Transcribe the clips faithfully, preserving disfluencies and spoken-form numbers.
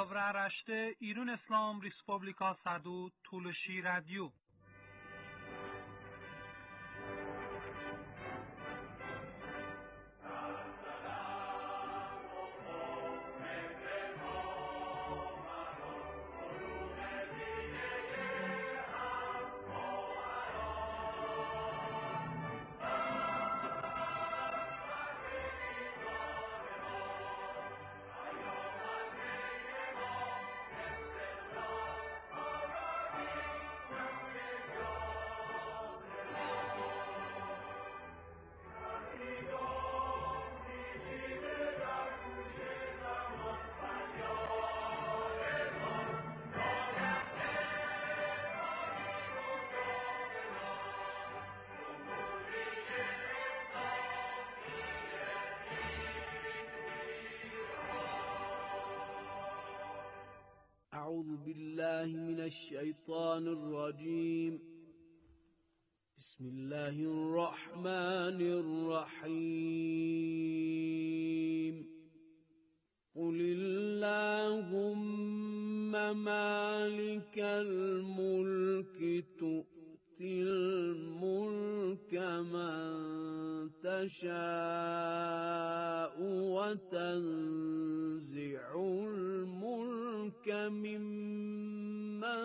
Avra rashte İran İslam Respublika Sadu Tulshi Radio. أعوذ بالله من الشيطان الرجيم. بسم الله الرحمن الرحيم. قل اللهم مالك الملك تؤتي الملك من تشاء وتنزع الملك ممن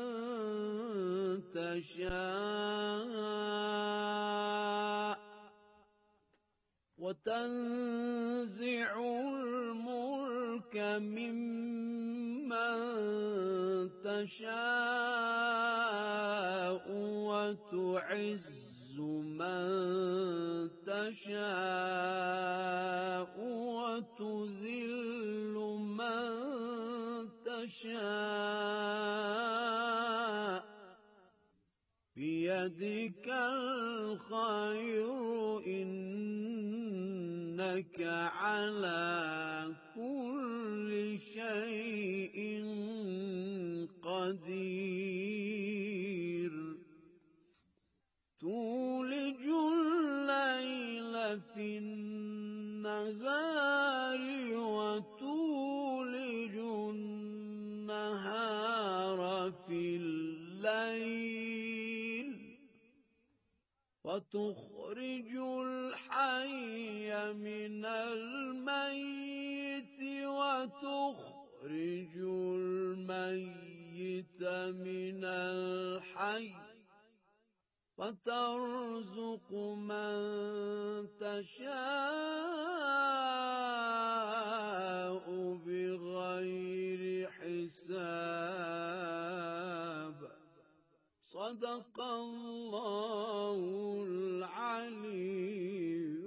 تشاء وتنزع الملك ممن تشاء وتعز من تشاء وتذل من تشاء بيدك الخير إنك على كل شيء قدير. تولج الليل في النهار وتولج النهار في الليل وتخرج الحي من الميت وتخرج الميت من الحي وترزق من تشاء بغير حساب. صدق الله العلي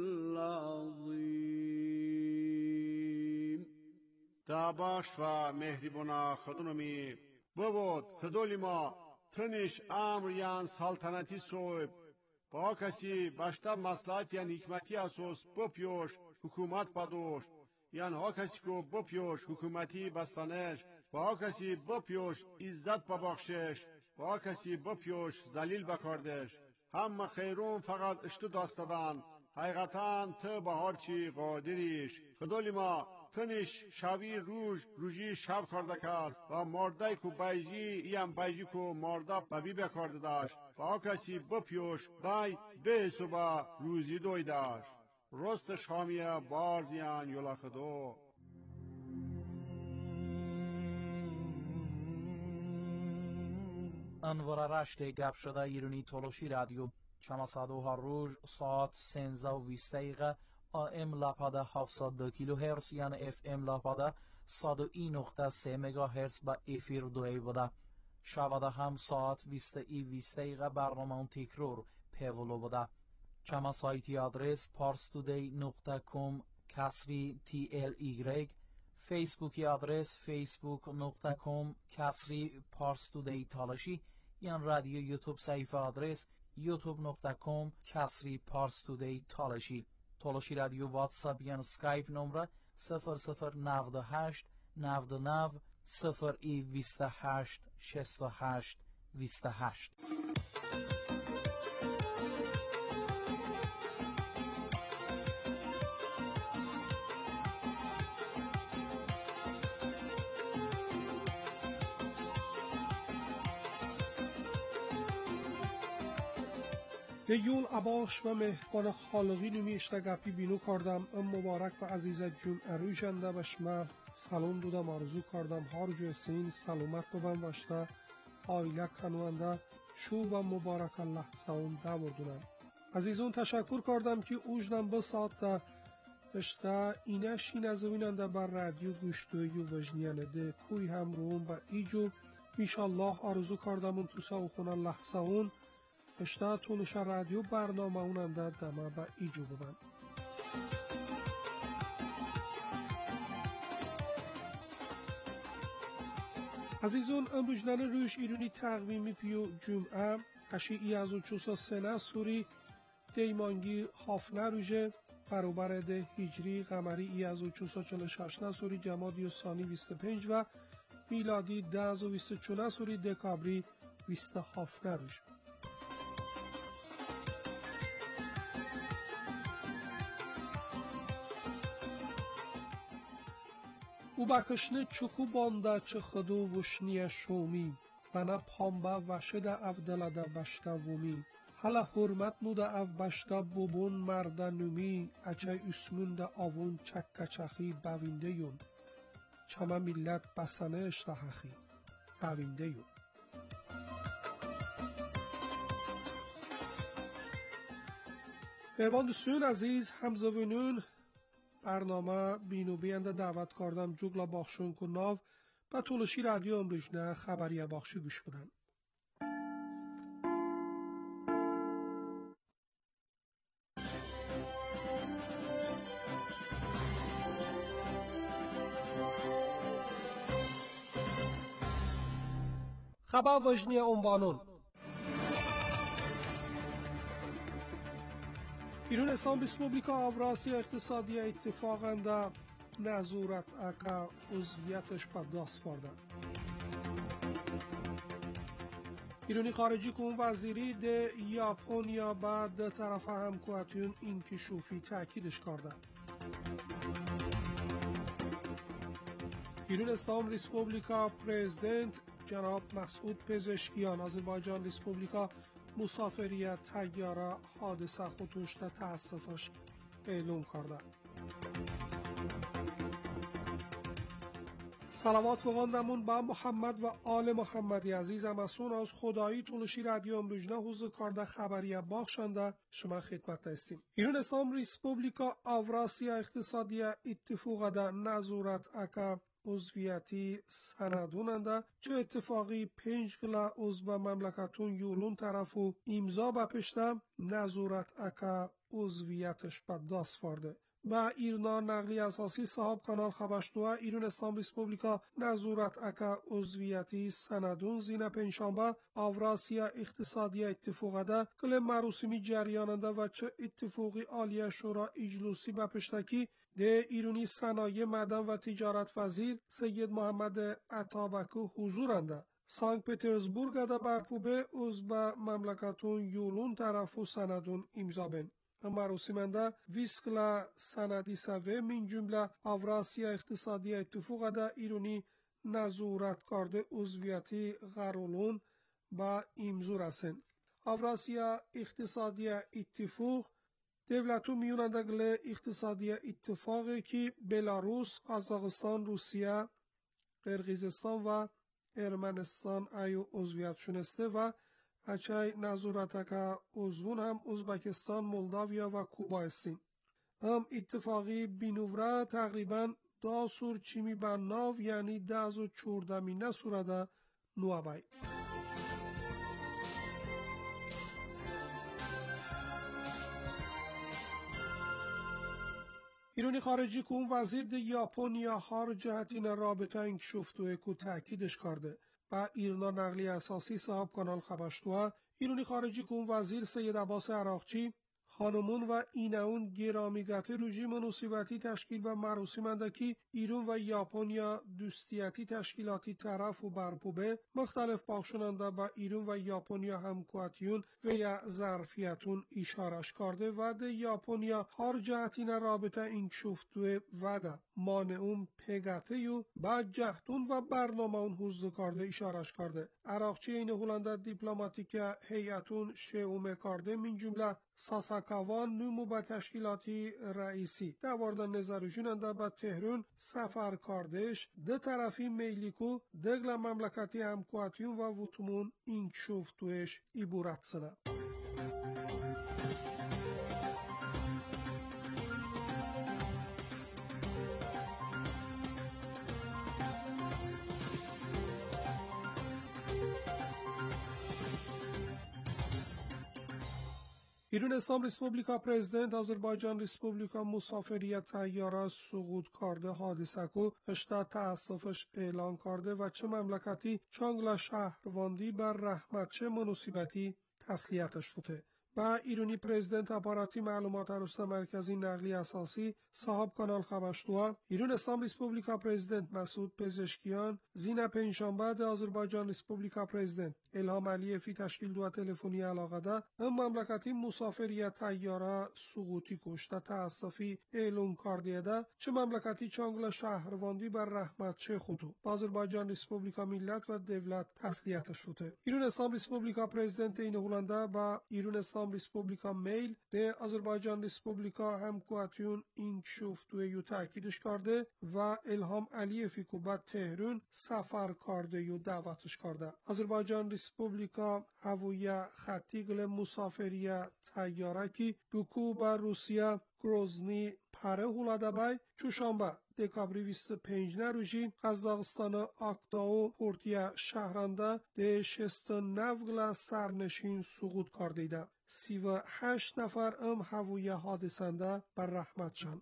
العظيم. تاباش و مهربانا خدنمی بود خدولی ما تنش امر یان سلطنتی صوب با کسی باشتا مصلحت یان حکمتی اساس بپیوش حکومت پدوش یان ها کسی کو بپیوش حکومتی بستانش با کسی بپیوش عزت ببخشش با کسی بپیوش ذلیل بکردش. همه خیرون فقط اشتو داستدان حقیقتاً تو به هر چی قادریش. خدای ما تنش شوی روز روزی شب کرده کس و مرده کو بیجی ایم بیجی کو مرده ببی بکرده داشت با کسی بپیوش بای به صبح روزی دوی داشت. رست شامیه بارزیان یولا خدو. انوار رشت گپ شده ایرانی تولوشی رادیو چماسادو هر روز ساعت سنزده و بیست دقیقه آم لاپاده هفتصد و دو کیلو هرتز یعنی اف ام لاپاده صد و یک نقطه سه مگا هرتز با افیر دوی بوده. شباده هم ساعت بیست ای بیست دقیقه برنامه تکرار پیولو بوده. چما سایتی آدرس پارستودی نقطه کام کسری تی ال ایگرگ، فیسبوکی آدرس فیسبوک نقطه کام کسری پارستودی تالشی، یان رادیو یوتیوب صفحه آدرس یوتیوب نقطه کام کسری پارستودی تالشی. تالشی رادیو واتساپ یان سکایپ نمره صفر صفر نود و هشت نود و نه صفر ای بیست و هشت شصت و هشت بیست و هشت. به یول عباش و مهبان خالقی نمی اشتگپی بینو کردم ام مبارک و عزیزت جون ارویشنده و شما سلام دودم آرزو کردم هر جو سین سلامت ببن واشتا آیله کنونده شو و مبارک الله سون دمردونم عزیزون تشکر کردم که اوجدم به ساعت ده اشتا اینه شین از ویننده بر رادیو گوشتوی و وجنیانه ده کوی هم روم و ایجو میشالله آرزو کردم اون تو ساوخون الله سون اشتا تونش رادیو برنامه اوننده دمه و ایجو ببن عزیزون امروجدن روش ایرونی تقویمی پیو جمعه هشی ای از و چوسا سنه سوری دیمانگی هافنه روژه برابر ده هجری قمری ای از و چوسا چل ششنه سوری جمادی و ثانی بیست و پنج و میلادی ده از و بیست و چونه سوری دکابری بیست و هافنه روژه او بکشنه چکو بانده چه خدو وشنی شومی بنا پامبا وشده افدلده بشته وومی حالا حرمت نوده اف بشته بوبون مرده نومی اچه اسمونده آوون چکه چخی بوینده یون چما ملت بسنه اشتحخی بوینده یون بربان دوستون عزیز همزوینون برنامه بینو بینده دعوت کردم جوگلا باخشون که ناو و طولشی رادیو امروجنه خبری باخشی گوش بدن. خبر وجنی عنوانون ایران اسلام ریسپوبلیکا آوراسیا اقتصادی اتفاقنده نظورت اکا عضویتش به دست فرده ایرانی خارجی کن وزیری ده یاپونیا بعد طرف همکواتیون انکشوفی تأکیدش کرده ایران اسلام ریسپوبلیکا پرزیدنت جناب مسعود پزشکیان آذربایجان ریسپوبلیکا مسافریت تیاره حادثه خطوش ده تأسفش اعلام کرده صلوات بخواندمون با محمد و آل محمدی عزیز امسون از خدایی طولشی رادیو امروجنه حوض کرده خبری باخشنده شما خدمت هستیم ایران اسلام ریسپوبلیکا آوراسیا اقتصادی اتفاق ده نظورت اکا عضویتی سندوننده چه اتفاقی پنج گلا عضو مملکتون یولون طرفو امضا بپشته نظورت اکا عضویتش به دست فرده و ایرنا نقلی اساسی صاحب کانال خبشتوه ایران اسلام ریسپوبلیکا نظورت اکا عضویتی سندون زینه پنجشنبه آوراسیا اقتصادی اتفاقده کل مراسمی جریاننده و چه اتفاقی عالیه شورا اجلوسی بپشتکی ده ایرانی صنایع معدن و تجارت وزیر سید محمد عطابکو حضورنده سانت پترزبورگ ده برپوبه عضو مملکتون یولون طرف و سندون امضا بن مراسمنده ویسکلا سندی سوه من جمله آوراسیا اقتصادی اتفاق ده ایرانی نظورت کرده عضویتی غرولون با امضا رسن آوراسیا اقتصادی اتفاق devletu میونندگل اقتصادی اتفاقی که بلاروس، قزاقستان، روسیه، قرقیزستان و ارمنستان ایو عضویت شونسته و اچای نظورت که عضوون هم ازبکستان، مولداویا و کوبا هستین. هم اتفاقی بینوره تقریبا دا سور چیمی بناو یعنی داز و چوردمینه سورده نوابای. ایرانی خارجی کن وزیر ده یاپونیا هار جهتین رابطه انکشفتوه که تأکیدش کرده و ایرنا نقلی اساسی صاحب کانال خبشتوه ایرانی خارجی کن وزیر سید عباس عراقچی خانمون و ایناون گرامیگت رژیم نصیبتی تشکیل و مراسمندکی ایران و یاپونیا دوستیتی تشکیلاتی طرف و برپوبه مختلف باخشننده با ایران و یاپونیا همکواتیون و یا ظرفیتون اشارش کرده و ده یاپونیا هر جهتین رابطه اینکشفتوه و ده مانعون پگتهیو با جهتون و برنامه اون حوز کرده اشارش کرده. عراقچی این هولنده دیپلماتیک هیئتون شئومه کرده من جمله ساساکاوان نمو با تشکیلاتی رئیسی دوارد نظرشوننده با تهران سفر کردش ده طرفی میلیکو دگل مملکتی همکواتیون و وطمون اینکشفتوش ایبورت سنه. ایران اسلام ریسپوبلیکا پرزیدنت آذربایجان ریسپوبلیکا مسافریت تیاره سقوط کرده حادثه کو اشتا تاسفش اعلان کرده و چه مملکتی چانگلا شهرواندی بر رحمتچه مناسبتی تسلیتش شده. با ایرانی پرزیدنت اپاراتی معلومات رسته مرکزی نقلی اساسی صاحب کانال خبشتوها ایران اسلام ریسپوبلیکا پرزیدنت مسعود پزشکیان زین پنجشنبه ده آذربایجان ریسپوبلیکا پرزیدنت الهام علیفی تشکیل دو تلفنی علاقه ده هم مملکتی مسافریت تیاره سقوطی کشته تاسفی اعلام کرده ده چه مملکتی چانگل شهرواندی بر رحمت چه خودو آذربایجان ریسپوبلیکا ملت و دولت تسلیتش شده. ایران اسلام ریسپوبلیکا پرزیدنت این هولنده با ایران اسلام ریسپوبلیکا میل ده آذربایجان ریسپوبلیکا همکواتیون اینکشفتوه یو تاکیدش کرده و الهام علیفی کو با تهران سفر کرده یو دعوتش کرده. آذربایجان ریسپوبلیکا هویه خطی گل مسافریه تیاره کی بکو با روسیه گروزنی پره هولاده بای چوشانبه دکابری بیست و پنج روژی قزاقستان آکداو پورتیا شهرنده ده شست نوگل سرنشین سقوط کرده ده. سی و هشت نفر ام هویه حادثنده بر رحمت شن.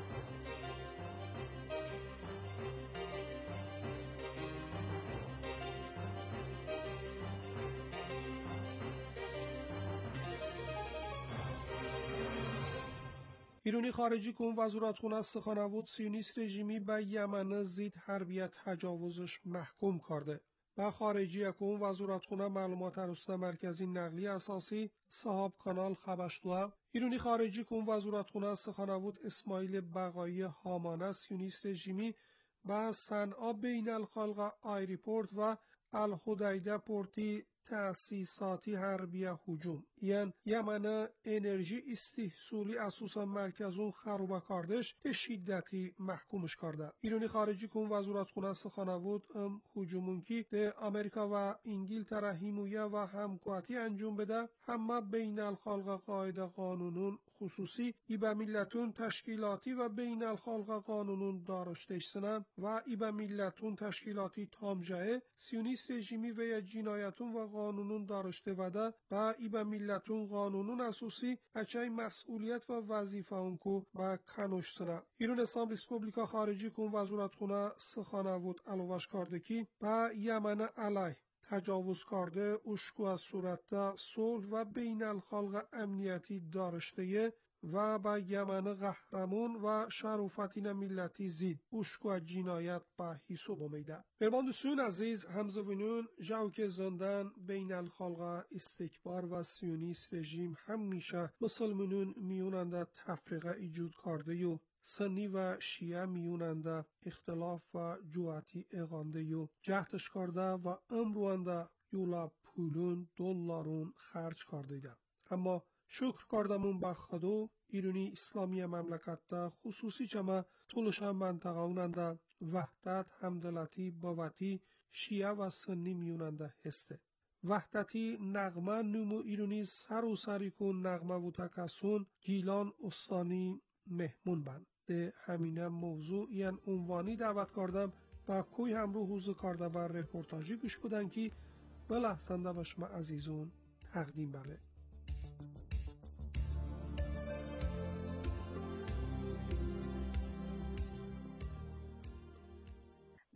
ایرانی خارجی کن وزارتخانه سخنگوی سیونیست رژیمی به یمن زید حربیت تجاوزش محکوم کرده. با خارجی کن وزارتخانه معلومات رسته مرکزی نقلی اساسی صاحب کانال خبشتوها ایرانی خارجی کن وزارتخانه سخنگوی اسماعیل بقایی هامانه سیونیست رژیمی با صنعا بین الخلق آیریپورت و الحدیده پورتی تأسیساتی حربیه هجوم یعنی یمن انرژی استحصولی اساسا مرکزون خروبه کردش به شدتی محکومش کرده. ایرانی خارجی کن وزارتخانه سخنگوی هجومون کی به آمریکا و انگلترا حمایه و همکاری انجام بده همه بین الخلق قاعده قانونون خصوصی ای به ملتون تشکیلاتی و بین الخلق قانونون دارشتش سنم و ای به ملتون تشکیلاتی تامجه سیونیست رژیمی و یا جنایتون و قانونون دارشته وده و ای به ملتون قانونون اساسی اچای مسئولیت و وظیفه اونکو و کنوش سنم. ایران اسلام ریسپوبلیکا خارجی کن وزارتخانه سخنگوی علاوش کرده کی با یمن علیه تجاوز کرده اشکو از صورت صلح و بین الخلق امنیتی دارشته و با یمن قهرمون و شرفتین ملتی زید اشکو از جنایت با حساب میده. برباندوسون عزیز همزوینون جاوک زندن بین الخلق استکبار و سیونیست رژیم همیشه مسلمانون میوننده تفریقه ایجود کرده یو سنی و شیعه میوننده اختلاف و جواتی اقانده یو جهتش کرده و امروانده یولا پولون دلارون خرج کرده ده. اما شکر کردمون به خدا ایرانی اسلامی مملکت ده خصوصی چما طولش منطقه اوننده وحدت همدلتی باوتی شیعه و سنی میوننده هسته. وحدتی نغمه نمو ایرانی سر و سری کن نغمه و تکسون گیلان استانی مهمون بند. ده همینه موضوع این عنوانی دعوت کردم با کوی همرو حوض کرده بر رپورتاجی گوش بودن که بلحسنده به شما عزیزون تقدیم بله.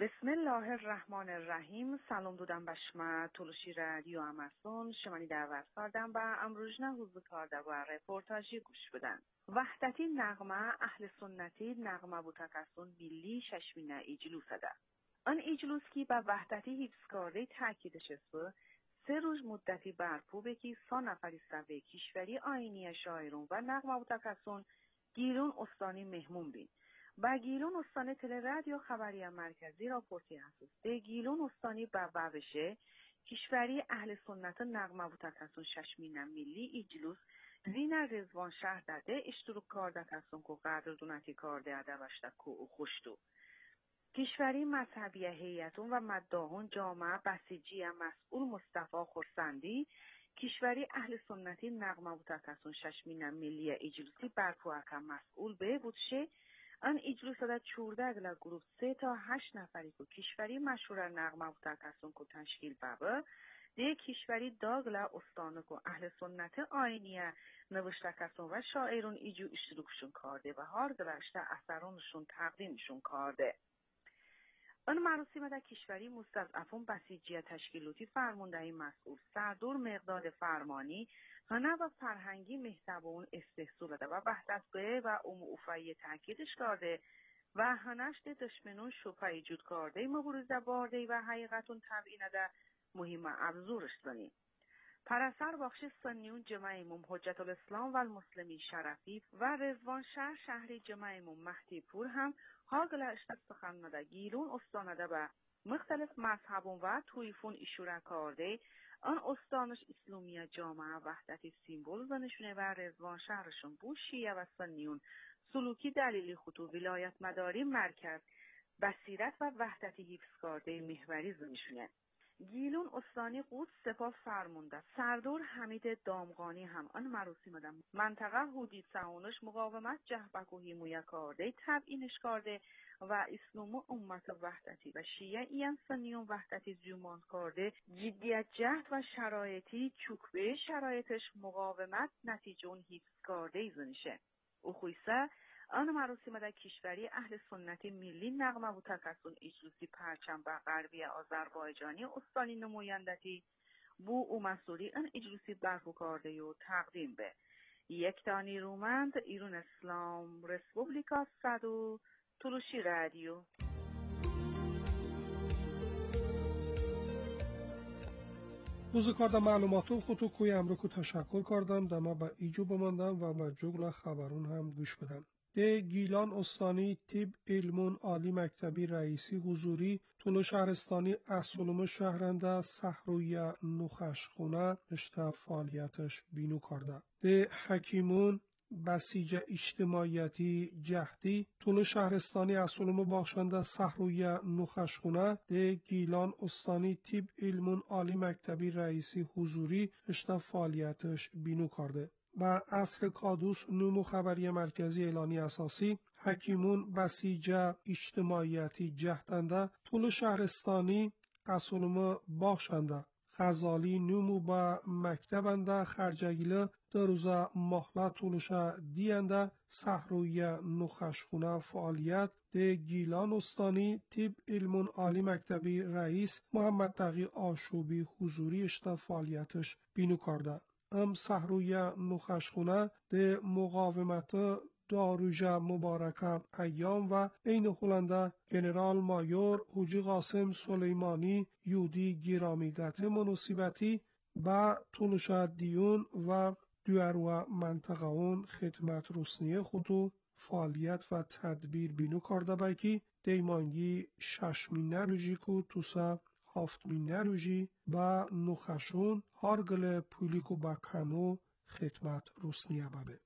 بسم الله الرحمن الرحیم. سلام دودم بشما تولشی رادیو اماسون شمانی دعوت کردم با امروزنا حضور کرده و رپورتاجی گوش بدن. وحدتی نغمه اهل سنتی نغمه بوتکسون ملی ششمینه اجلوس ده. آن اجلوس کی با وحدتی حفظ کرده تاکیدش است. سه روز مدتی برپو بکی سا نفری سوی کشوری آینی شاعرون و نغمه بوتکسون گیلون استانی مهمون بین. با گیلون استانی تل رادیو خبری مرکزی راپورتی هست. ده گیلون استانی با ووشه کشوری اهل سنت نغمه بوتکسون ششمینه ملی اجلوس زین رزوان شهر داده اشتروک کرده کسون که قدر دونتی کرده ادوشته که او خوشتو. کشوری مذهبی هیئتون و مداهون جامعه بسیجی مسئول مصطفی خورسندی کشوری اهل سنتی نغمه بوتکسون ششمینه ملی اجلوسی برپو اکم مسئول به بودشه. آن اجلوس دا چورده اگلا گروه سه تا هشت نفری که کشوری مشهور نغمه بوتکسون که تشکیل بابه ده کشوری داگلا استانه که اهل سنت آینیه نوشتکسون و شاعرون ایجو اشتروکشون کرده و هار گلشته اثرانشون تقدیمشون کرده. آن مراسم در کشوری مستضعفون بسیجی تشکیلاتی فرماندهی مسئول سردور مقداد فرمانی هنه و فرهنگی مهتبون استحصول ده و وحدتگاه و اموفایی تاکیدش کرده و هنشت دشمنون شبه ایجود کرده مبارزه بارده و حقیقتون تبیینه ده مهم ابزورش زنی. پرسر بخش سنیون جمع امام حجت الاسلام و المسلمین شرفی و رضوان شهر شهری جمع امام مهدی پور هم هاگلا اشتک سخن نده گیلون استانده به مختلف مذهبون و تویفون اشوره کرده. آن استانش اسلامیه جامعه وحدتی سیمبول زنشونه و رضوان شهرشون بو شیعه و سنیون سلوکی دلیلی خطو ولایت مداری مرکز بصیرت و وحدتی حفظ کرده محوری زنشونه. گیلون استانی قدس سپاه فرمانده سردار حمید دامغانی هم آن مراسم ده منطقه حدود سهونش مقاومت جهبک و حمایت کرده تبیینش کرده و اسلام امت وحدتی و شیعه این سنیون وحدتی زیومان کرده جدیت جهد و شرایطی چوکبه شرایطش مقاومت نتیجه اون حفظ کرده زنشه. او خویسه آن مراسم در کشوری اهل سنتی ملی نغمه بوتکسون اجلوسی پرچم و غربی آذربایجانی استانی نمایندتی بو او مسئولی ان اجلوسی برپو کرده و تقدیم به یک تانی رومند ایران اسلام رسپوبلیکا صدو تولشی رادیو. روز کارده معلوماتو خودتو کوی امرکو تشکر کردم دما با ایجو بماندم و با جگل خبرون هم گوش بدم. ده گیلان استانی طب علمون عالی مکتبی رئیسی حضوری طول شهرستانی اصولم شهرنده صحروی نخشخونه اشته فعالیتش بینو کرده. ده حکیمون بسیج اجتماعیتی جهدی طول شهرستانی اصولم باشنده صحروی نخشخونه ده گیلان استانی طب علمون عالی مکتبی رئیسی حضوری اشته فعالیتش بینو کرده. با عصر کادوس نومو خبری مرکزی اعلانی اساسی حکیمون بسیج اجتماعیتی جهدنده طول شهرستانی اصولم باشنده غزالی نومو با مکتبنده خرجگیله در روزا محله طولشا دینده صحروی نخشخونه فعالیت ده گیلان استانی طب علمون عالی مکتبی رئیس محمد تقی آشوبی حضوری اشتا فعالیتش بینو کرده. ام صحروی نخشخونه ده مقاومت داروژه مبارکه ایام و این خلنده جنرال مایور حوجی قاسم سلیمانی یودی گیرامیگت مناسبتی با طولش دیون و دوارو منطقه اون خدمت رسنی خودو فعالیت و تدبیر بینو کرده بایکی دیمانگی ششمینه روژی کو توسا هفتمینه روژی با نخشون هارگل پولیکو با کنو خدمت رسنی بابه.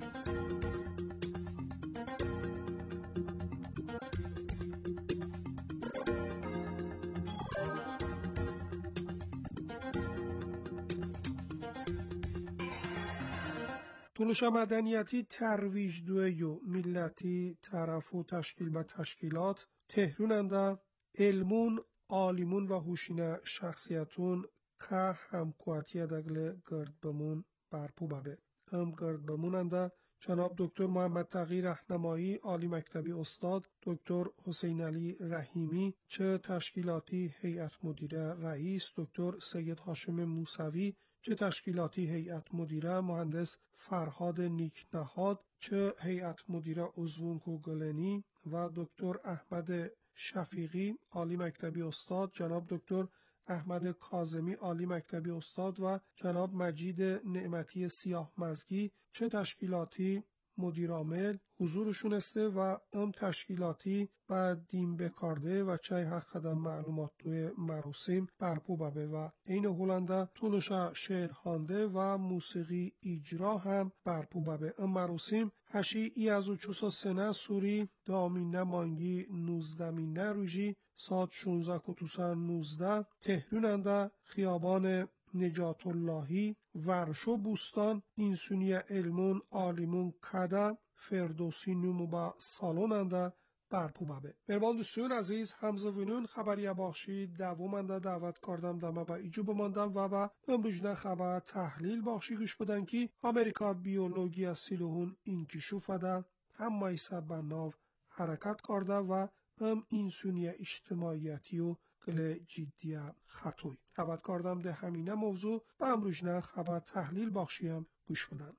طولش مدنیتی ترویج دویو ملتی طرف و تشکیل به تشکیلات تهروننده علمون عالمون و هوشینه شخصیتون که همکواتی دگل گرد بمون برپو بابه. هم گرد بموننده جناب دکتر محمد تقی رهنمایی عالی مکتبی استاد، دکتر حسین علی رحیمی چه تشکیلاتی هیئت مدیره رئیس، دکتر سید هاشم موسوی چه تشکیلاتی هیئت مدیره، مهندس فرهاد نیکنهاد چه هیئت مدیره عضوونکو گلنی و دکتر احمد شفیقی عالی مکتبی استاد، جناب دکتر احمد کاظمی عالی مکتبی استاد و جناب مجید نعمتی سیاه مزگی چه تشکیلاتی مدیر عامل حضورشون استه و ام تشکیلاتی و دیم بکارده و چای حق خدم معلومات توی مراسم برپو ببه و این هولنده طولشا شعر هانده و موسیقی اجرا هم برپو ببه. ام مراسم هشی ای از و چوسا سنه سوری دامینه مانگی نوزدمینه روژی ساعت شونزده کتوسن نوزده تهروننده خیابان نجات اللهی ورشو بوستان اینسونی علمون آلیمون کده فردوسی نومو با سالوننده برپو ببه. بربان دوستون عزیز همزوینون خبری باخشی دوامنده دعوت کردم دمه با ایجو بماندم و با امروجنه خبر تحلیل باخشی گوش بدن که امریکا بیولوژی سیلوهون انکشاف ده هم مایسا به ناو حرکت کرده و هم اینسونی اجتماعیتی و گل جدی خطوی دعوت کردم ده همینه موضوع و امروجنه خبر تحلیل باخشیم گوش بدن.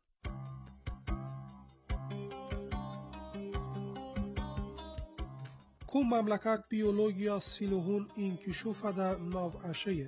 کوم مملکت بیولوژیا سیلوهون انکشاف ده ناو اشیه.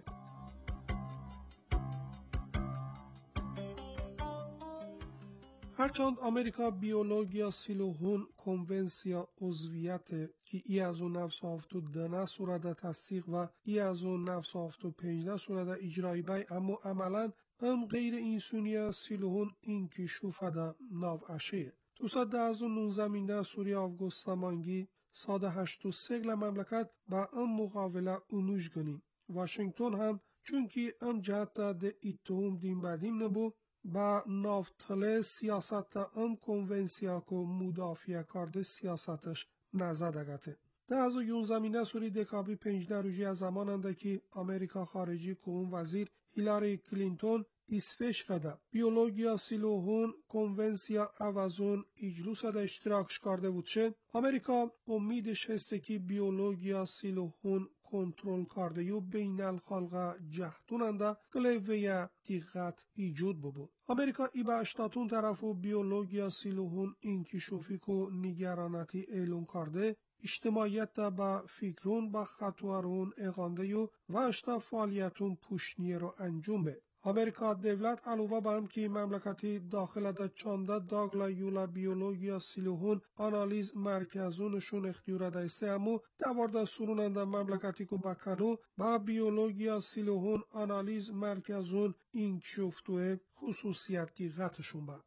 هرچند امریکا بیولوژیا سیلوهون کنونسیا عضویت که ای از اون نفس هفتو دنه سورده تصدیق و ای از اون نفس هفتو پینجده سورده اجرایی بای اما عملا هم غیر اینسونیا سیلوهون انکشاف ده ناو اشیه. دوسته ده از اون نونزمینده سوری آفگوستا مانگی ساده هشت و سگل مملکت با ام مقاوله اونوش گنیم. واشنگتن هم چونکی ام جهت ده اتهام دیم بدیم نبو با نافتله سیاست ام کنونسیا که مدافع کرده سیاستش نزدگته. ده از اون زمینه سوری دکابری پنجده روژی از زمان انده که امریکا خارجی که اون وزیر هیلاری کلینتون اسفش رده بیولوژیا سیلوهون کنونسیا اوازون اجلوس ده اشتراکش کرده بود شه امریکا امیدش هسته که بیولوژیا سیلوهون کنترل کرده و بین الخلق جهتوننده گلیوه دقت ایجود بود. امریکا ای به اشتاتون طرف و بیولوژیا سیلوهون انکشافی که نگرانتی اعلام کرده اجتماعیت با فکرون با خطوارون اقانده و و اشتا فعالیتون پوشنیه رو انجام به. امریکا دولت علاوه بر هم که مملکتی داخل ده چانده داگلا یولا بیولوژیا سیلوهون آنالیز مرکزونشون اختیار دسته امو دوارده سروننده مملکتی که بکنو با بیولوژیا سیلوهون آنالیز مرکزون انکشافتوه خصوصیت دیغتشون با.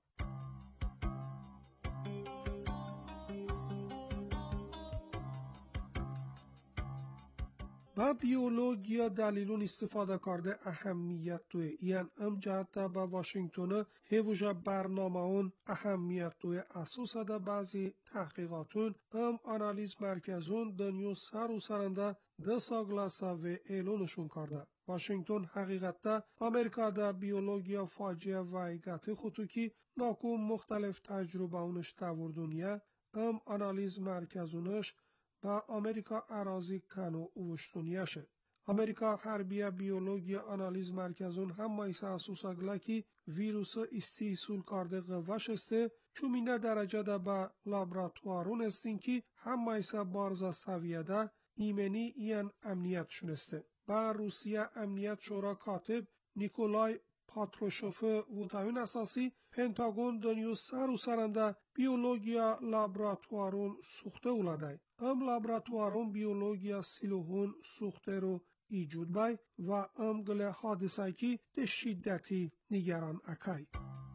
با بیولوژیا دلیلون استفاده کرده اهمیت توی این ام جهت با واشنگتن هیوژا برنامه اون اهمیت توی اساس ده بعضی تحقیقاتون ام آنالیز مرکزون دنیو سر و سرنده ده ساگلاسا و اعلانشون کرده. واشنگتن حقیقت ده امریکا ده بیولوژیا فاجعه وایگت خودتو که ناکوم مختلف تجربه اونش دور دنیا ام آنالیز مرکزونش با امریکا اراضی کنو اوشتونیشه. امریکا حربیه بیولوژی آنالیز مرکزون هم مایسا اسوسا گلکی ویروس استیصول کرده قوش استه چومینه درجه ده با لابراتوارون استین که هم مایسا بارزا سویه ده ایمنی این امنیت شنسته. با روسیه امنیت شورا کاتب نیکولای پاتروشوف وطایون اساسی پنتاگون دنیو سر و سرنده بیولوژیا لابراتوارون سوخته اولاده. ام لابراتوارون بیولوژیا سیلوهون سوخته رو ایجود بای و ام گله حادثه کی ده شدتی نگران اکای.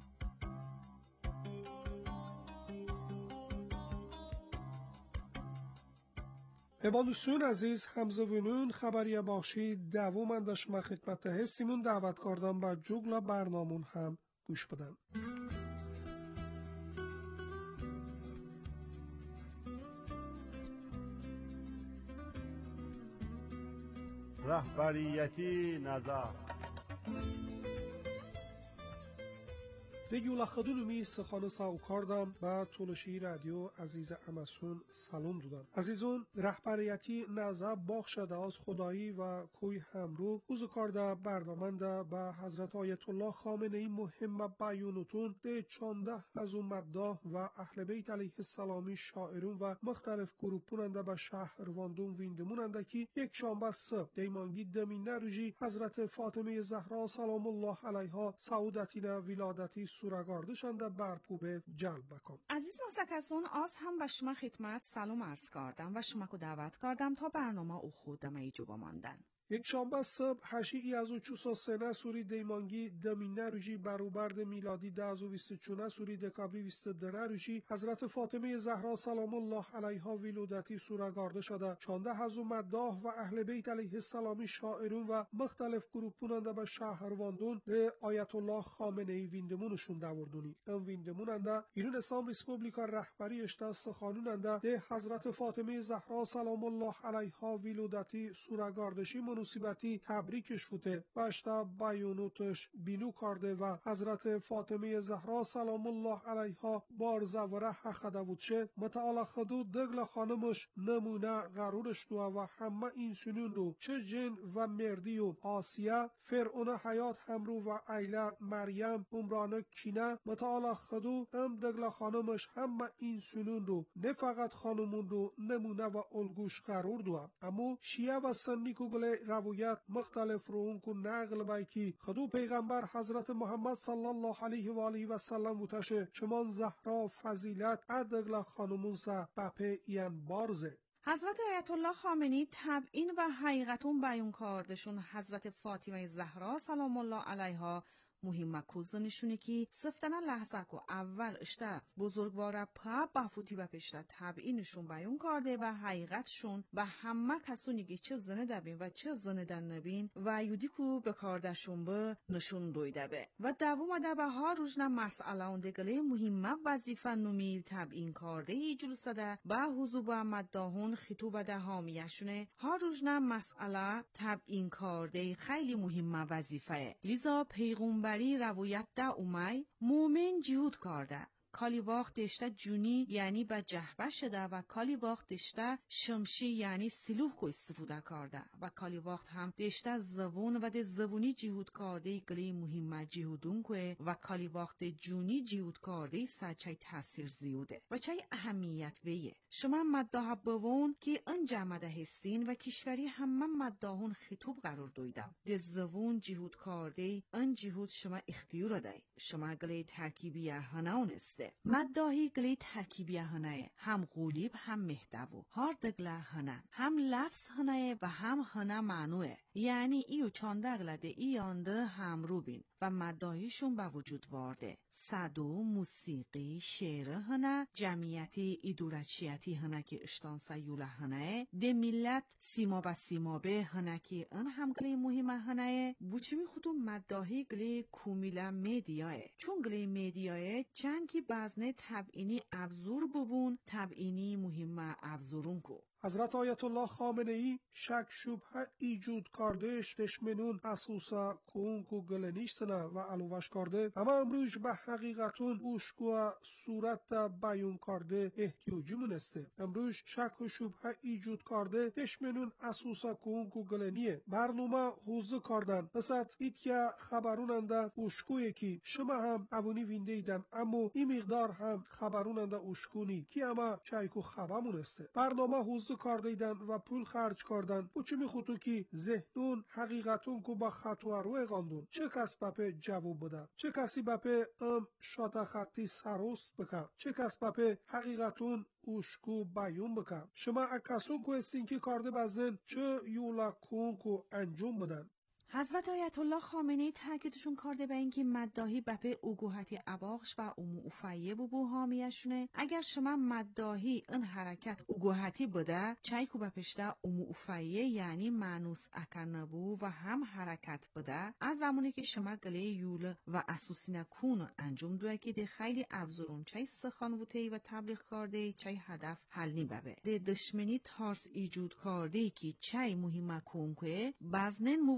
هبال دوستون عزیز همزوینون خبری باخشی دوامندش ما خدمت هستیمون دعوت کردم با جوگلا برنامون هم گوش بدن. رهبریتی نظر Degula khadunumi sakhana saukardam ba tulushi radio aziz Amasun salom dudam. Azizun rahbariyati nazab bakhshada az khudai va koy hamro uz karda bardamanda ba Hazrat Ayatollah Khamenei muhim bayonutun de çandah az maddah va ahl beyt alayhi salami şairun va muxtalif gruppunanda ba shahrvandun vindemunanda ki یک شنبه صبح دیمانگی دمین نروژی حضرت فاطمه زهرا سلام الله علیها سعودتینا ولادتی سورگاردشنده برپوبه جلب بکن. عزیز نازکسون از هم به شما خدمت سلام عرض کردم و شما کو دعوت کردم تا برنامه او خودم ایجو بماندن. یک شنبه صبح هشی از چوسا سنه سوری دیمانگی دمین نروژی بروبرد میلادی ده از بیست چونه سوری دکابری بیست دنه روژی حضرت فاطمه زهرا سلام الله علیها ولادتی سورگارده شده چانده هزو مداح و اهل بیت علیه السلامی شاعرون و مختلف گروپوننده به شهرواندون به آیت الله خامنه‌ای ویندمونشون دوردونی ام ویندموننده ایران اسلام ریسپوبلیکا رهبری اشتاس خانوننده ده حضرت فاطمه زهرا سلام الله علیها ولادتی سورگاردشی مناسبتی تبریکش بوده و اشتا بیانوتش بینو کرده و حضرت فاطمه زهرا سلام الله علیها بار زوره حقده بودشه متعال خدو دگل خانمش نمونه غرورش دو و همه این سنون رو چه جن و مردی و آسیه فرعون حیات همرو و ایله مریم عمران کینه متعال خدو هم دگل خانمش همه این سنون رو نه فقط خانمون رو نمونه و الگوش غرور دو اما شیعه و سنی کو گله روایت مختلف رو اون کو نقل بای کی خدو پیغمبر حضرت محمد صلی الله علیه و آله و سلم بوتشه چمان زهرا فضیلت ادگل خانمون سا بپه این بارزه. حضرت آیت الله خامنه‌ای تبیین و حقیقتون بیان کردشون حضرت فاطمه زهرا سلام الله علیها مهمه کوزنشونه که سفتنه لحظه که اول اشته بزرگواره پا بافوتی و پشته تبیینشون بیان کرده و حقیقتشون و همه کسونی که چه زنه دبین و چه زنه در نبین و یودی که بکاردشون به نشون دویده به و دوم ده ها روزنه مسئله اندگله مهمه وظیفه نومی تبیین کرده ای جلسه ده به حضوب مداهون خطوب ده هامیشونه ها روزنه مسئله تبیین کرده خیلی مهمه وظیفه لیزا پیغمبر بری روایت ده اومای مومن جهود کرده کالی وقت دشته جونی یعنی به جهبه شده و کالی وقت دشته شمشی یعنی سلوح کو استفاده کرده و کالی وقت هم دشته زبون و ده زبونی جهود کرده گلی مهمه جهودون که و کالی وقت جونی جهود کرده سچای تاثیر زیوده و چای اهمیت ویه شما مداها بوون که انجا مده هستین و کشوری همه مداهون خطوب قرار دویده ده زبون جهود کرده ان جهود شما اختیار ده شما گلی ترکیبی هناون است مداهی گلی ترکیبی هنه هم غولیب هم مهدبو هر دگله هنه هم لفظ هنه و هم هنه معنوه یعنی ایو چاندگله ده ایانده هم رو بین و مداهیشون به وجود وارده صدو موسیقی شعر هنه جمعیتی ایدورچیتی هنه که اشتان سیوله هنه ده ملت سیما به سیما به هنه که ان هم گلی مهمه هنه بوچمی خودو مداهی گلی کومیله میدیاه چون گلی میدیاه چند کی بزنه تبیینی ابزور ببون تبیینی مهمه ابزورون کو حضرت آیت الله خامنه‌ای شک شبهه ایجود کردهش دشمنون اساسا کون کو گلنیشتنه و علوش کرده اما امروز به حقیقتون اوشکو صورت بیان کرده احتیاجی مونسته امروز شک و شبهه ایجود کرده دشمنون اساسا کون کو گلنیه برنامه حوزه کردن مثلا ایتیا خبروننده اوشکویه کی شما هم ابونی وینده ایدن اما این مقدار هم خبروننده اوشکونی کی اما چایکو خبر مونسته برنامه حوزه کار دیدن و پول خرج کردن و چه میخوتو که ذهنون حقیقتون کو با خطوه روی غاندون چه کس بپه جواب بده چه کسی بپه ام شاتا خطی سروست بکن چه کس بپه حقیقتون اوشکو بیون بکن شما اکسون کو استین که کارده بزن چه یولا کون کو انجام بدن حضرت آیت الله خامنه‌ای تاکیدشون کرده به اینکه مداهی بپه اوگوهتی اباخش و امو افایه بو حامیشونه اگر شما مداهی این حرکت اوگوهتی بوده چای کو بپشته امو افایه یعنی مانوس اکنبو و هم حرکت بوده از زمانی که شما گله یول و اسوسینه کون انجام دوه که ده خیلی ابزارون چای سخن بوده و تبلیغ کرده چای هدف حل نی ببه ده دشمنی تارس ایجود کرده که چای مهمه کن که بزنن مبارزه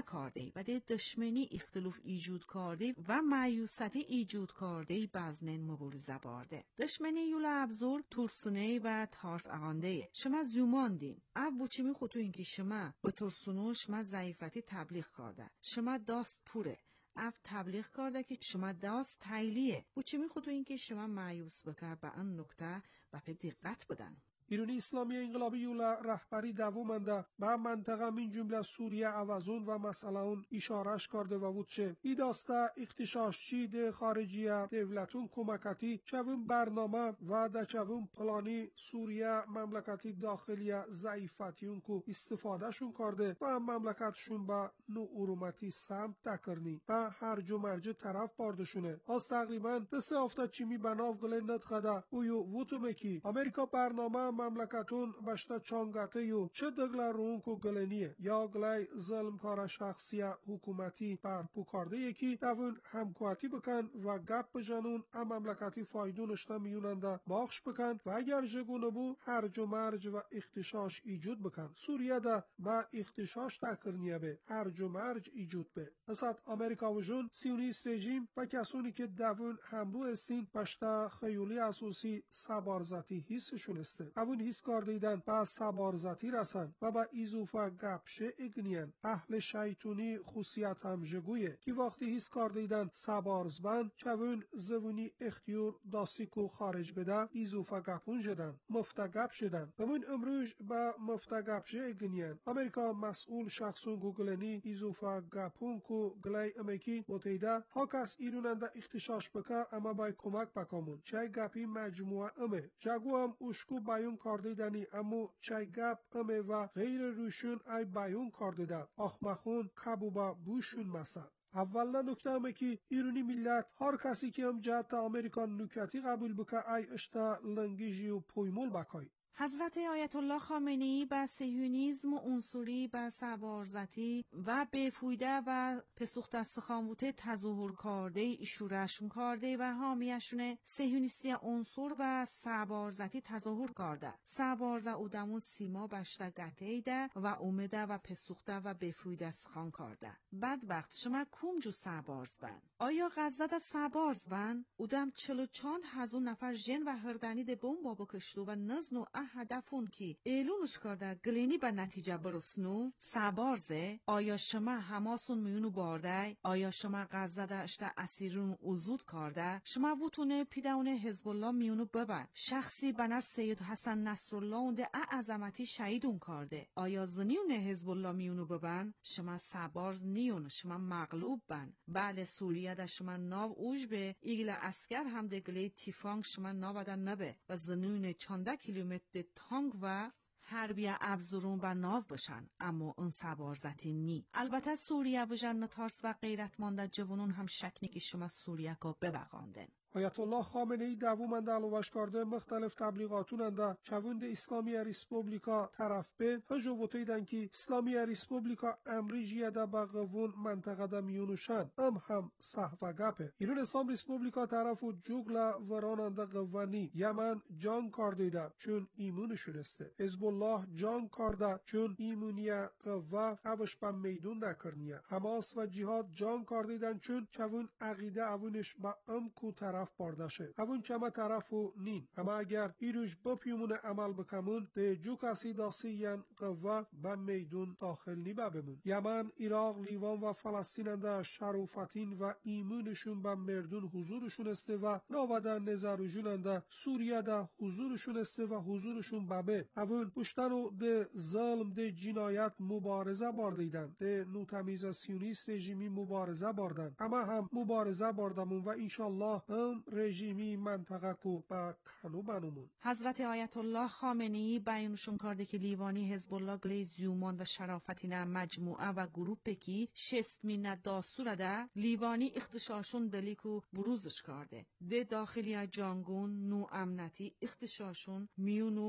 کرده و ده دشمنی اختلاف ایجود کرده و مایوستی ایجود کرده بزنین مبارزه بارده. دشمنی یولا ابزور ترسونه و تارس اغانده. شما زوماندین. اب بوچیمی خودتو اینکه شما به ترسونو شما ضعیفتی تبلیغ کرده. شما داست پوره. اف تبلیغ کرده که شما داست تایلیه. بوچیمی خودتو اینکه شما مایوس بکر به ان نکته و به دقت بدن. ایرانی اسلامی انقلابی یولا رهبری دوامنده به منطقه من جمله سوریه عوضون و مسئله اون اشارش کرده و بود چه ای داسته اختشاشچی ده خارجیه دولتون کمکتی چون برنامه و ده چون پلانی سوریه مملکتی داخلی ضعیفتیون کو استفاده شون کرده و مملکتشون به نو ارومتی سمت تکرنی و هرج و مرج طرف باردشونه. از تقریبا دسته افته چیمی بناف گله ندخده اویو ووتومکی امریکا برنامه مملکتون بشتا چانگاته یو چه دگلا رون کو گلنیه یا گلای ظلم کار شخصی حکومتی بر پوکارده یکی دوون همکواتی بکن و گپ بجنون ام مملکتی فایدونشتا میوننده باخش بکن و اگر جگونه بو هرج و مرج و اختشاش ایجود بکن. سوریه ده با اختشاش تکرنیه به هرج و مرج ایجود به. اصد امریکا و جون سیونیست رژیم و کسونی که دوون همرو استین بشتا خیولی اساسی سبارزتی حسشون استه. اون حس کردیدن با سبارزتی رسن و با ایزوفا گپشه اگنین اهل شیطونی خصوصیت هم جگویه که وقتی حس کردیدن سبارزبن چون زونی اختیار داستیکو خارج بده ایزوفا گپون جدن مفتا گپ شدن و من امروز با مفتا گپشه اگنین امریکا مسئول شخصون گوگلنی ایزوفا گپون کو گلای امکی بوتیده ها کس ایروننده اختشاش بکه اما بای کمک بکامون چای گپی مجموعه امه جگو هم اشکو بایون کاردیدنی امو چای گپ امه و غیر روشون ای بایون کاردیده آخمخون کبوبا بوشون مسد. اولا نکته همه که ایرانی ملت هر کسی که هم جهت امریکان نکتی قبول بکه ای اشتا لنگیجی و پویمول بکای. حضرت آیت الله خامنه‌ای با صهیونیسم و عنصری با سبارزتی و بفویده و پسوخت از خاموته تظاهر کرده ایشورشون کرده و حامیشون صهیونیستی عنصر و سبارزتی تظاهر کرده. سبارزه اودمون سیما بشته گتیده و اومده و پسوخته و بفویده سخان کرده. بدبخت شما کوم جو سبارز بن؟ آیا غزده سبارز بن؟ اودم چلو چند هزون نفر جن و هردنی ده بوم بکشتو و نزنو هدفون کی اعلونش کرده گلینی به نتیجه برسنو سبارزه. آیا شما حماسون میونو بارده؟ آیا شما غزه داشته اسیرون وزود کرده؟ شما وطونه پیداونه حزب الله میونو ببن شخصی بنا سید حسن نصرالله اونده اعظمتی شهیدون کرده. آیا زنیون حزب الله میونو ببن؟ شما سبارز نیون شما مغلوب بن. بله سوریه ده شما ناو اوج به ایگل اسکر هم دگلی تیفانگ شما نابدن نبه و زنیون چانده کیلومتر تانک و حربی افزرون و ناو بشن اما اون سبارزتی نی. البته سوریه و جن تارس و غیرتمند جوانون هم شکنی که شما سوریه که ببقاندن. آیت الله خامنه‌ای دوومنده علوش کرده مختلف تبلیغاتوننده چوند اسلامی ریسپوبلیکا طرف به هجووتیدن که اسلامی ریسپوبلیکا امریجیه ده بغوون منطقه ده میونوشن ام هم صحوه گپه. ایران اسلام ریسپوبلیکا طرف و جوگلا وراننده قوانی یمن جان کردیده چون ایمونشون استه. حزب الله جان کرده چون ایمونیه قوه اوش به میدون دکرنیه. حماس و جهاد جان کردیدن چون چون عقیده اوونش با ام کو طرف باردشه. اون چما طرفو نین. اما اگر ایروش با پیومون عمل بکمون ده جو کسی داسی ین قوه با میدون داخل نی بمون. یمن، عراق، لیوان و فلسطین انده شروفتین و ایمونشون با مردون حضورشون استه و نووده نظرشون انده سوریه ده حضورشون استه و حضورشون ببه. اون پشتنو ده ظلم ده جنایت مبارزه باردیدن. ده نوتمیز سیونیست رژیمی مبارزه باردن. اما هم مبارزه باردمون و انشالله هم رژیمی منطقه کو با کنو بنومون. حضرت آیت الله خامنه‌ای بیانشون کرده که لیوانی حزب الله گلی زیومان و شرافتین مجموعه و گروپ کی شست مین داستور ده لیوانی اختشاشون دلیکو بروزش کرده. ده داخلی جانگون نو امنتی اختشاشون میونو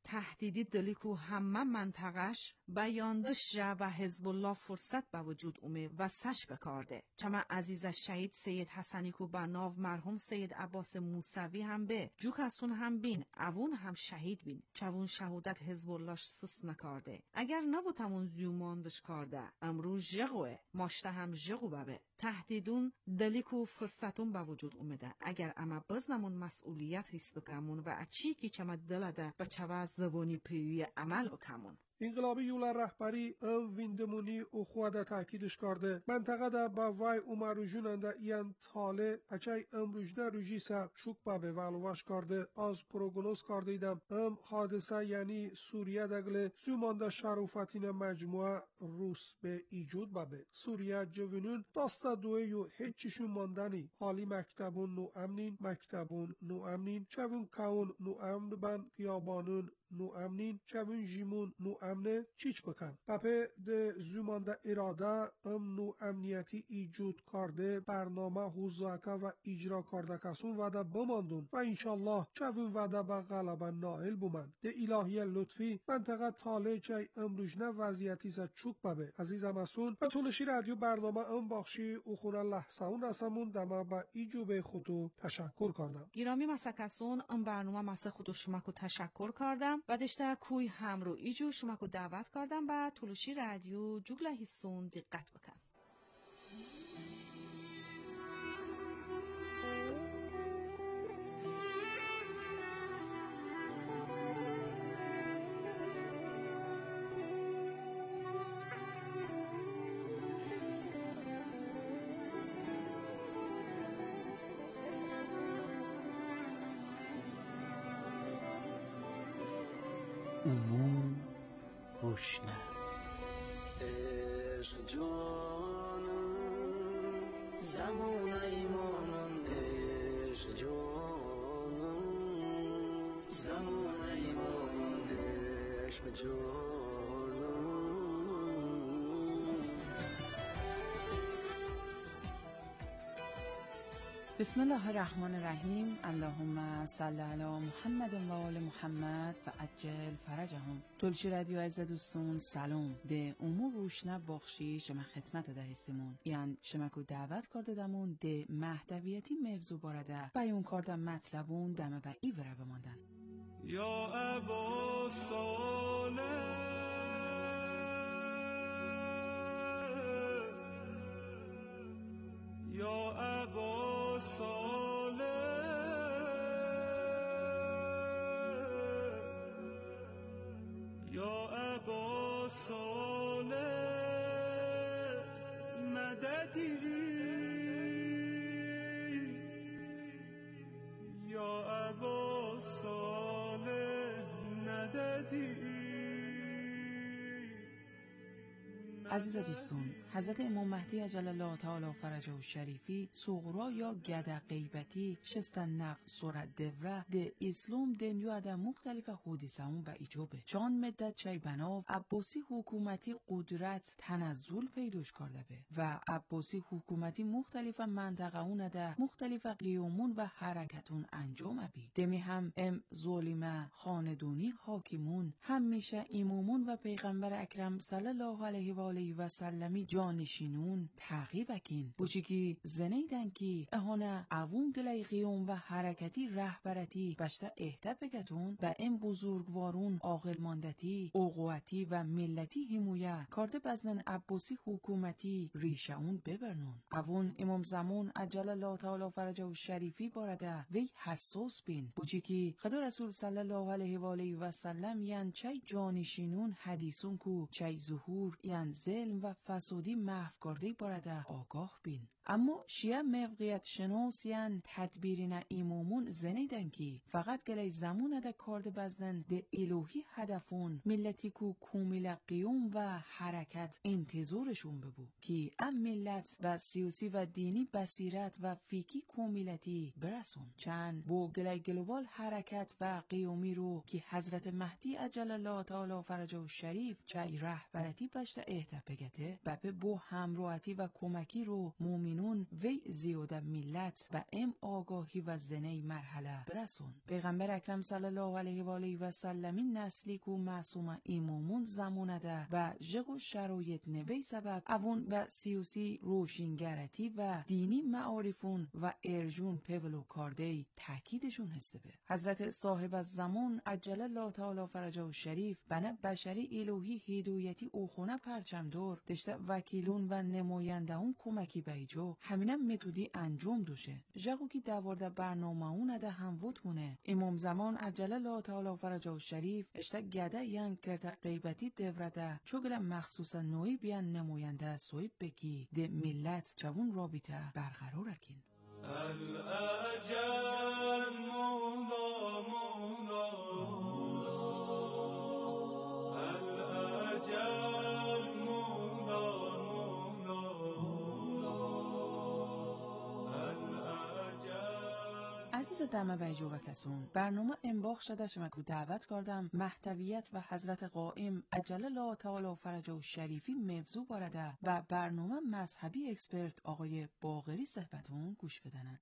تهدیدی دلیکو همه منطقش بیاندش و حزب الله فرصت به وجود اومه و سش بکارده. چما عزیز شهید سید حسنی کو با ناو مرحوم سید عباس موسوی هم به جو کسون هم بین اوون هم شهید بین چوون شهودت حزب الله سس نکارده. اگر نبودمون زیوماندش کارده امروز جغوه ماشته هم جغو ببه. تهدیدون دلیکو فرصتون به وجود اومده. اگر اما بزنمون مسئولیت حس بکمون و اچی که چما دلده و چوا زبانی پیوی عمل بکمون. انقلابی یولا رهبری ام ویندمونی او خواده تاکیدش کرده منطقه دا با وای اومارو جوننده ایان تاله اچای ام روجده روجیسا شوک بابه والواش کرده از پروگنوز کرده ایدم ام حادثه یعنی سوریه دگله زومانده شروفاتین مجموعه روس به ایجود بابه. سوریه جوینون داستا دوی و هیچیشون ماندنی حالی مکتبون نو امنین مکتبون نو امنین چوون کون نو امن بن گیابانون نو امنین چوون جیمون نو امنه چیچ بکن. پپه ده زومانده اراده ام نو امنیتی ایجود کرده برنامه حوزاکه و اجرا کرده کسون وده بماندون و انشالله چوون وده با غلبه نائل بومن. ده الهی لطفی منطقه تاله چای امروجنه وضعیتی زد چوک ببه. عزیزم اسون و طولشی رادیو برنامه ام باخشی او خونه لحظهون رسمون دما با ایجو به خودو تشکر کردم. گرامی مسکسون ام برنامه مسه خودو شمکو تشکر کردم و دشته کوی هم رو ایجور شما کو دعوت کردم و طولشی رادیو جوگله هیسون دقت بکن. امون روشنه عشق جانم زمان ایمانم عشق جانم زمان ایمانم عشق جانم بسم الله الرحمن الرحیم. اللهم صل علی محمد و آل محمد و عجل فرجهم. طولشی رادیو عزیز دوستون سلام. ده امور روشنه بخشی شما خدمت ده هستمون. یعنی شما کو دعوت کرده دمون ده مهدویتی موضوع بارده بیان کرده مطلبون دمه با ای وره بماندن. یا ابا صالح یا ابا صالح یا ابا صالح مددی یا ابا صالح مددی. عزیز دوستان، حضرت امام مهدی عجل الله تعالی فرجه و شریفی صغرا یا گده غیبتی شستن نف سرعت دوره ده اسلام دنیو عده مختلف حدیثه همون به ایجابه. چان مدت چای بناو عباسی حکومتی قدرت تنزل پیدوش کرده به و عباسی حکومتی مختلف منطقه اون ده مختلف قیومون و حرکتون انجام بی. دمی هم ام ظالمه خاندونی حاکمون همیشه امامون و پیغمبر اکرم صلی الله علیه و آله و سلمی جانشینون تعقیب اکین بوچیکی زنیدن کی اهانه اوون گلی قیوم و حرکتی رهبرتی بشته اهتب بگتون و این بزرگوارون عاقل ماندتی اوقواتی و ملتی همویه کارده بزنن عباسی حکومتی ریشه اون ببرنون. اوون امام زمان عجل الله تعالی فرجه و شریفی بارده وی حساس بین بوچیکی خدا رسول صلی الله علیه و آله و سلم یعن چای جانشینون حدیثون کو چای ظهور یعن ظلم و فسادی محو کرده بارده آگاه بین. اما شیعه موقعیت شناس یعن تدبیرین ایمامون زنیدن کی فقط گلی زمون ده کارد بزنن ده الوهی هدفون ملتی کو کومیل قیوم و حرکت انتظارشون ببو کی ام ملت و سیاسی و دینی بصیرت و فیکی کومیلتی برسون چند بو گلی گلوبال حرکت و قیومی رو که حضرت مهدی عجل الله تعالی فرجه و شریف چای رهبرتی بشته اهتمام تپگته بپه بو همراحتی و کمکی رو مومنون وی زیاده ملت و ام آگاهی و زنه مرحله برسون. پیغمبر اکرم صلی الله علیه و آله و سلم نسلی کو معصوم ایمومون زمانه ده و جگو شرایط نبی سبب اوون به سیوسی روشنگرتی و دینی معارفون و ارجون پولو کاردهی تاکیدشون هسته به. حضرت صاحب الزمان عجل الله تعالی فرجه و شریف بنا بشری الهی هدایتی اوخونه پرچم دور دشته وکیلون و نمایندهون کمکی بیجو همینم متودی انجام دوشه. جگو کی دوارده برنامه اون ده هم وطونه امام زمان عجل الله تعالی فرجه و شریف اشته گده ینگ کرده غیبتی دورده چوگل مخصوصا نوعی بیان نماینده سویب بکی ده ملت جوون رابطه برقرار اکین. الأجل مولا مولا الأجل مولا مولا الأجل. عزیز دمه بیجو و کسون برنامه انباخ شده شمکو دعوت کردم محتویت و حضرت قائم عجل الله تعالی فرجه و شریفی موضوع بارده و برنامه مذهبی اکسپرت آقای باقری صحبتون گوش بدنن.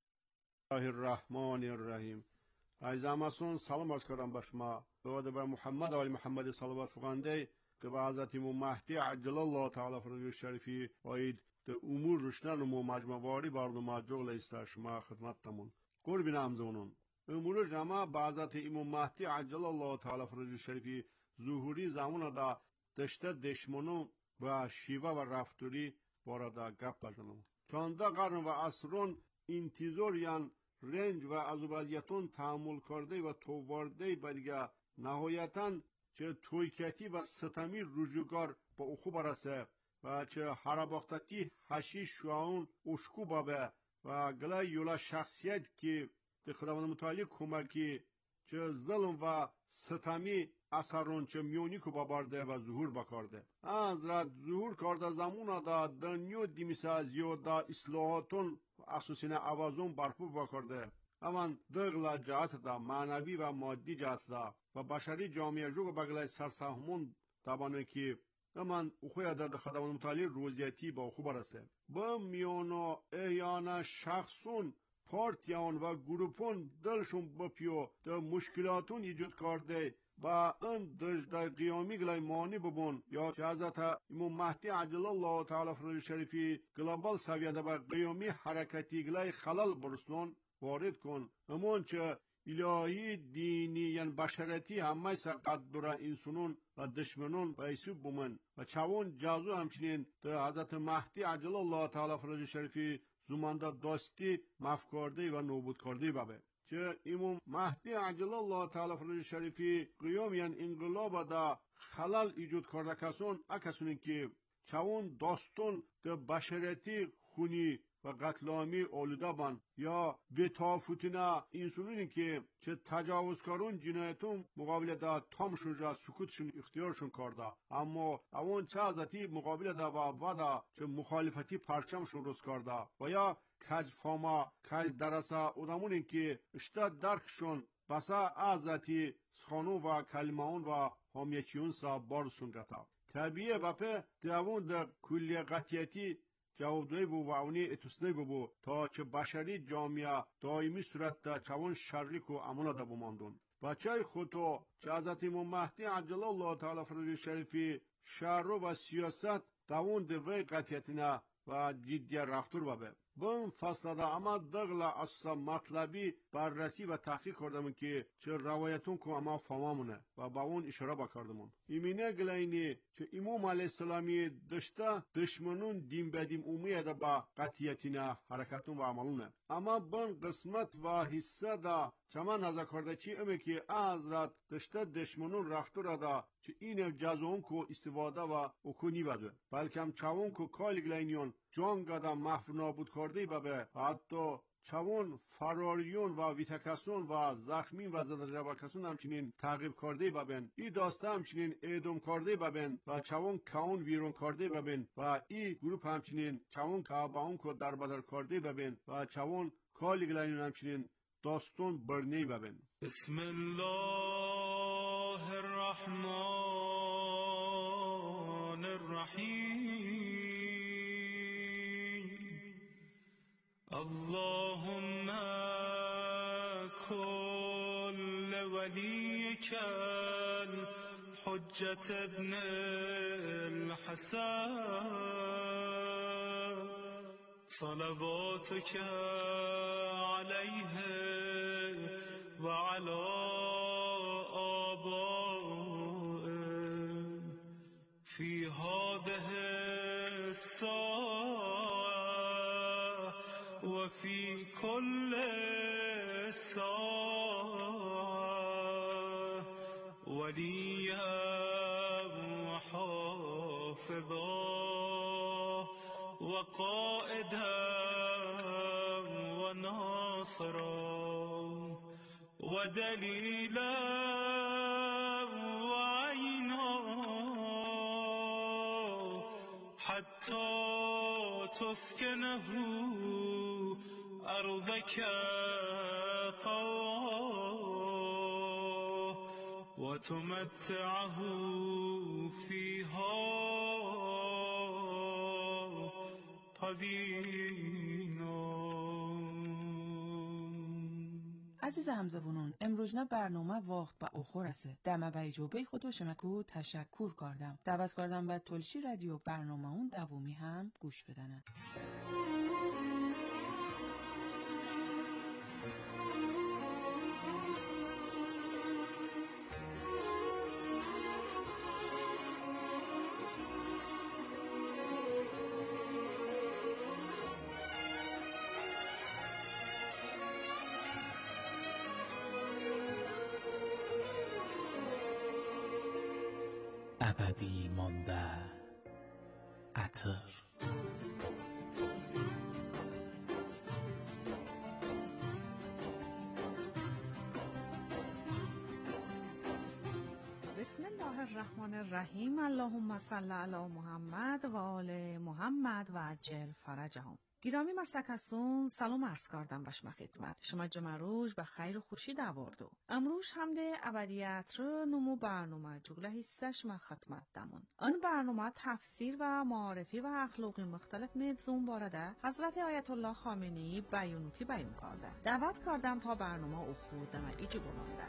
الله الرحمن الرحیم. عزیز همسون سلام عرض کردم به شما. به به محمد و آل محمد صلوات فرمانده که به حضرت امام مهدی عجل الله تعالی فرجه و شریفی باید در امور روشنن و مجمع واری برنامه جغل است شما خدمتتمون. قرب نامزونون امروز جمع به حضرت امام مهدی عجل الله تعالی فرجه شریفی ظهوری زمان دا دشته دشمنو و شیوه و رفتاری بارده گپ بزنم. چانده قرن و عصرون انتظار یان رنج و عذابیتون تحمل کرده و تووارده بدیگه نهایتاً چه تویکتی و ستمی رجوگار با اخو برسه و چه حرباختتی حشیش شواون اشکو بابه و گلای یولا شخصیت که به خداوند متعالی کمکی چه ظلم و ستمی اثرون چه میونی که بابارده و ظهور بکارده حضرت ظهور کرده زمونه دا دنیو دیمیسه زیاده اصلاحاتون اساسین عوضون برپو بکارده اما دغلا جهت دا معنوی و مادی جهت دا و بشری جامعه جو بگلای سرسهمون دابانه که اما اخوی دا خداوند متعالی روزیتی با اخو برسه با میانو ایانا شخصون پارتیان و گروپون دلشون بپیو دا مشکلاتون ایجاد کرده با ان دجده قیامی گلای مانی ببون یا چه حضرت امام مهدی عجل الله تعالی فرجه شریفی گلوبال سویده با قیامی حرکتی گلای خلال برسنون وارد کن امون چه الهی دینی یعنی بشرتی همه سقط دورا انسانون و دشمنون و ایسوب بومن و چوون جازو همچنین در حضرت مهدی عجل الله تعالی فرجه شریفی زمانده داستی مفکرده و نوبود کرده بابه چه امام مهدی عجل الله تعالی فرجه شریفی قیام یعنی انقلاب دا خلال ایجاد کرده کسون اکسونین که چوون داستون در بشرتی خونی و قتلامی آلوده بان یا به تافوتینا انسانونی که چه تجاوزکارون جنایتون مقابل دا تامشون جا سکوتشون اختیارشون کرده اما اون چه حضرتی مقابل دا و ودا چه مخالفتی پرچمشون روز کرده و یا کج فاما کج درسه ادامونی که اشتا درکشون بسا حضرتی سخانو و کلمهون و حامیتیون سا بارشون گتا طبیعه بپه دوون در کلی قطیتی جوابدهی بو و اونی اتوسنی بو تا چه بشری جامعه دائمی صورت دا چوان شرک و امانه دا بماندون بچه خودتو چه حضرت امام مهدی عجل الله تعالی فرجه شریفی شهر و سیاست دوون دوی قطیتینا و جدی رفتور بابه بون فصل دا اما دغلا اصلا مطلبی بررسی و تحقیق کردمون که چه روایتون که اما فهمامونه و با اون اشاره بکردمون ایمینه گلینی چه امام علیه السلامی دشته دشمنون دیم بدیم اومیه دا با قطیتینه حرکتون و عملونه اما بون قسمت و حصه دا چما نظر کرده چی امی که حضرت دشته دشمنون رفتور دا چه این جزون که استفاده و اکنی بده بلکه هم چوون که کال گلینیون جان گدا محو نابود کرده بابه حتی چوون فراریون و ویتکسون و زخمین و زدرجبه کسون همچنین تعقیب کرده بابن ای داسته همچنین اعدام کرده بابن و چوون کون ویرون کرده بابن و ای گروپ همچنین چوون کعباون که در بدر کرده بابن و چوون کالی گلینیون همچنین داستون برنی بابن بسم الله الرحمن الرحیم الرحيم اللهم كل وليك الحجة ابن الحسن صلواتك عليه وعلى آبائه في هذه الساعة وفي كل ساعة وليا وحافظا وقائدا وناصرا ودليلا وعينا حتى تسكنه أرضك طوعا وتمتعه فيها طويلا. عزیز همزبونان، امروز نه برنامه وقت با اخور است. دم بیجوبه خودو شمکو تشکر کردم. دعوت کردم به تلشی رادیو برنامه اون دومی هم گوش بدنه. ابدی مانده عطر بسم الله الرحمن الرحیم. اللهم صل علی محمد و آل محمد و عجل فرجهم. گرامی مسلکسون سلام عرض کردم به شما خدمت. شما جمروج به خیر و خوشی دواردو. امروز حمد ابدیت رو نمو برنامه جگله حصهش ما خدمت دمون. آن برنامه تفسیر و معارفی و اخلاقی مختلف موضوع بارده حضرت آیت الله خامنه‌ای بیانوتی بیان کرده. دعوت کردم تا برنامه افود و ایجو بمانده.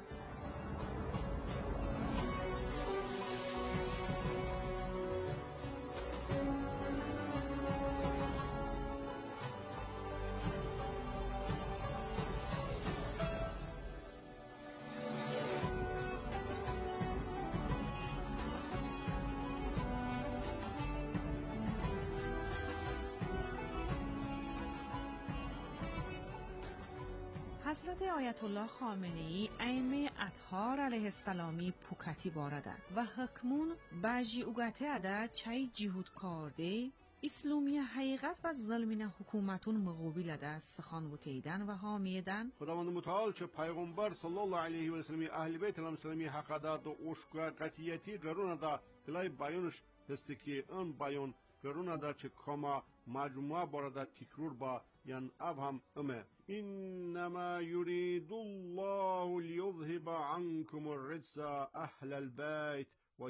حضرت آیت الله خامنه‌ای ائمه اطهار علیه السلامی پوکتی بارده و حکمون بجی اوگته اده چای جهود کرده اسلامی حقیقت و ظلمین حکومتون مقابل ده سخان و تیدن و حامیدن. خداوند متعال چه پیغمبر صلی الله علیه و سلم اهل بیت الاسلامی حق داد و اشکا قطعیتی قرون دا کلای بیانش هست که اون بیان قرون دا چه کما مجموعه بارده تکرور با یعنی اب هم امه انما يريد الله ليذهب عنكم الرجس اهل البيت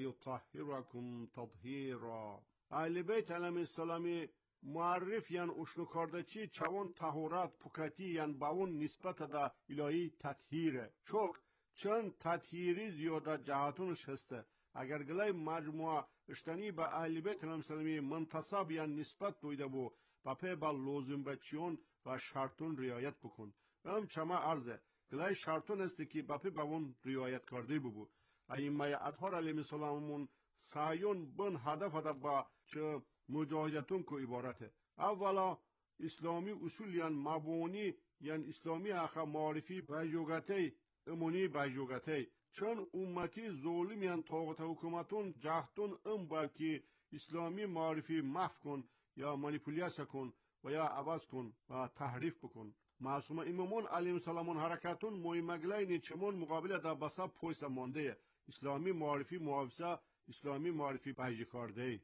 ويطهركم تطهيرا. اهل بیت علیهم السلام معرف یعنی اشنو کرده چی چون طهارت پوکتی یعنی باون نسبت دا الهی تطهیره چوک چون تطهیری زیاده جهاتونش هسته. اگر گلای مجموعه اشتنی به اهل بیت علیهم السلام منتصب یعنی نسبت دویده بو با پی با لازم بچیون و شرطون رعایت بکن. هم چما عرضه گلای شرطون است که با پی با اون رعایت کرده بو. ائمه اطهار علیهم السلام سعیون بن هدف هدف با چه مجاهدتون کو عبارته. اولا اسلامی اصول یعنی مبانی یعنی اسلامی اخا معرفی بجوگته امونی بجوگته چون امتی ظلم یعنی طاقت حکومتون جهتون ام با که اسلامی معرفی محو کن یا مانیپولیاسه کن و یا عوض کن و تحریف بکن. معصوم امامان علیهم السلام حرکتون مهمگلین چمون مقابل دا بسا پویس مانده اسلامی معرفی محافظه اسلامی معرفی بجی کرده.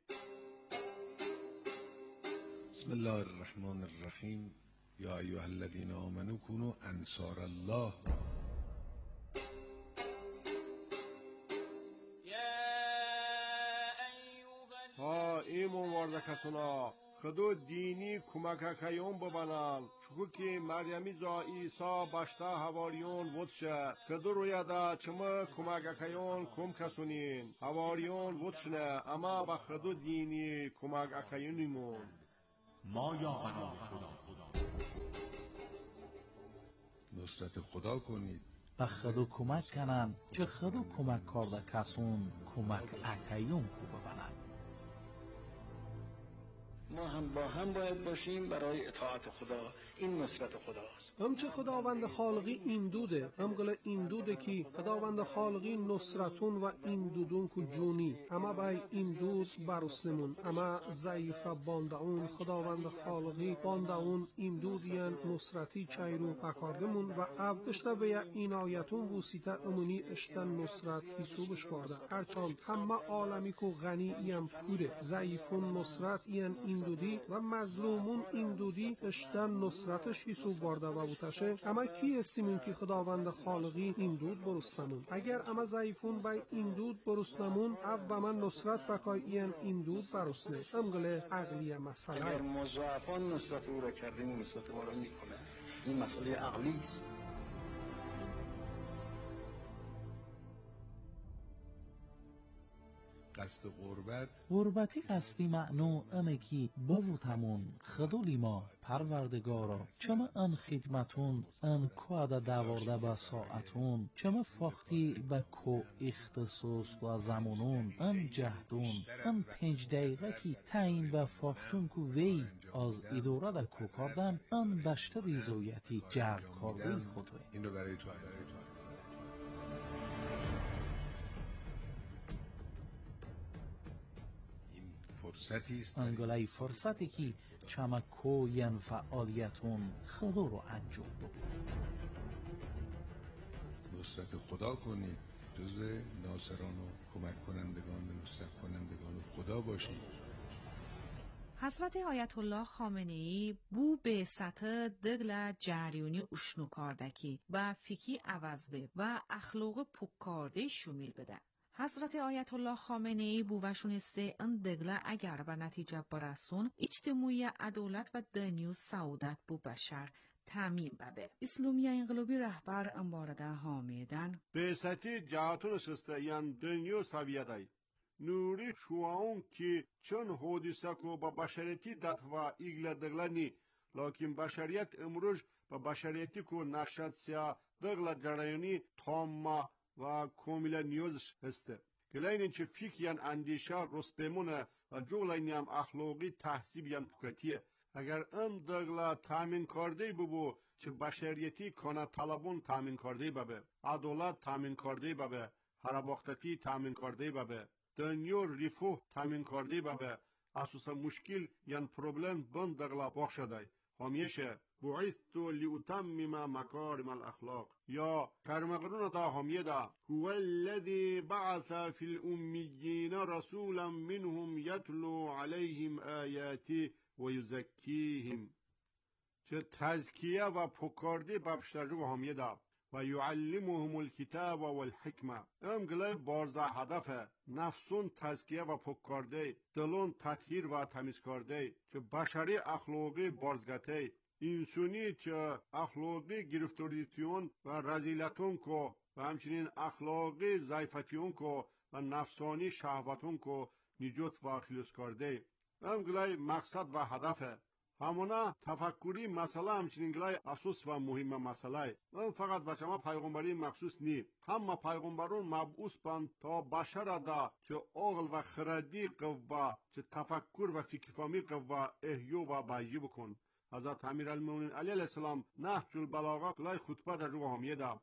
بسم الله الرحمن الرحیم. یا ایها الذین آمنوا كونوا انصار الله. ها ایمون وارده کسونا خدو دینی کمک کیون ببنن چکو که مریمی زا ایسا باشتا هواریون ودشه خدو رویده چما کمک کیون کم کسونین هواریون ودشنه اما با خدو دینی کمک کیونیمون ما یا بنای خدا نصرت خدا کنید و خدو کمک کنن چه خدو کمک کرده کسون کمک اکیون کو ببنن. ما هم با هم باید باشیم برای اطاعت خدا. این نصرت خداست. همچه خداوند خالقی این دوده هم گله این دوده که خداوند خالقی نصرتون و این دودون که جونی اما بای این دود برسنمون اما ضعیف باندعون خداوند خالقی باندعون این دودیان نصرتی چایرو پکاردمون و او اشتا بیا این آیتون بوسیتا امونی اشتن نصرت حسوبش کرده هرچان همه عالمی که غنی ایم پوره ضعیفون نصرت این این دودی و مظلومون این دودی اشتن نصرت تش حسوب بارده و بوتشه اما کی استیمون که خداوند خالقی این دود برستمون اگر اما ضعیفون بای این دود برستمون او با من نصرت بکای این این دود برسنه امگله عقلیه مسئله اگر مضاعفان نصرت او را کردیم و نصرت ما را میکنه این مسئله عقلی است. قصد غربت غربتی قصدی معنو امه کی بوتمون خدولی ما پروردگارا چما ان خدمتون ان کودا داورده با ساعتون چما فاختی با کو اختصاص و زمانون ان جهدون ان پنج دقیقه کی تعیین و فاختون کو وی از اداره دا کو کردن ان بشته ریزویتی جرد کرده خودوی. این رو برای تو برای تو فرصتی است انگلای فرصتی که چما کوین فعالیتون خدا رو انجام ببود. نصرت خدا کنید جزو ناصران و کمک کنندگان نصرت کنندگان خدا باشید. حضرت آیت الله خامنه‌ای بو به سطح دگل جریونی اشنو کاردکی و فکی عوض به و اخلاق پوکارده شمیل بده. حضرت آیت الله خامنه‌ای بووشونسته ان دگله اگر به نتیجه برسون اجتماعی عدالت و دنیو سعادت بو بشر تامین ببه. اسلامی انقلابی رهبر انبارده حامیدن به سطح جهاتون سسته یان دنیو سویدای نوری شواون که چون حادثه کو با بشریتی دت و ایگل دگلنی لکن بشریت امروز با بشریتی کو نشد سیا دگل جرایونی تامma و کاملا نیوز هسته گلاین چه فکریان اندیشه رسپمونه و جولاینی هم اخلاقی تحصیبیان پکتیه اگر ان دگلا تامین کرده ببو چه بشریتی کنه طلبون تامین کرده ببه عدالت تامین کرده ببه هرباختتی تامین کرده ببه دنیو ریفو تامین کرده ببه اساسا مشکل یان پروبلم بند دگلا بخشده همیشه بعثت لأتمم مكارم الأخلاق يا كرمغرون دا هميدا هو الذي بعث في الأميين رسولا منهم يتلو عليهم آياته ويزكيهم چه تزکیه و پکارده بابشترجو هميدا و يعلمهم الكتاب والحكمة ام گله بارزا هدف نفسون تزکیه و پکارده دلون تطهیر و تمیز کرده چه بشری اخلاقی بارزگته انسانی چه اخلاقی گرفتاریتیون و رزیلتون کو و همچنین اخلاقی ضعیفتیون کو و نفسانی شهوتون کو نجات و خلاص کرده هم گلای مقصد و هدفه همونا تفکری مسئله همچنین گلای اساس و مهم مسئله من فقط بچه ما پیغمبری مخصوص نی همه پیغمبرون مبعوث بند تا بشر دا چه عقل و خردی قوه چه تفکر و فکرفهمی قوه احیو و بیجی بکن حضرت امیرالمومنین علی علیه السلام نهج البلاغه کلای خطبه در رو همیه دا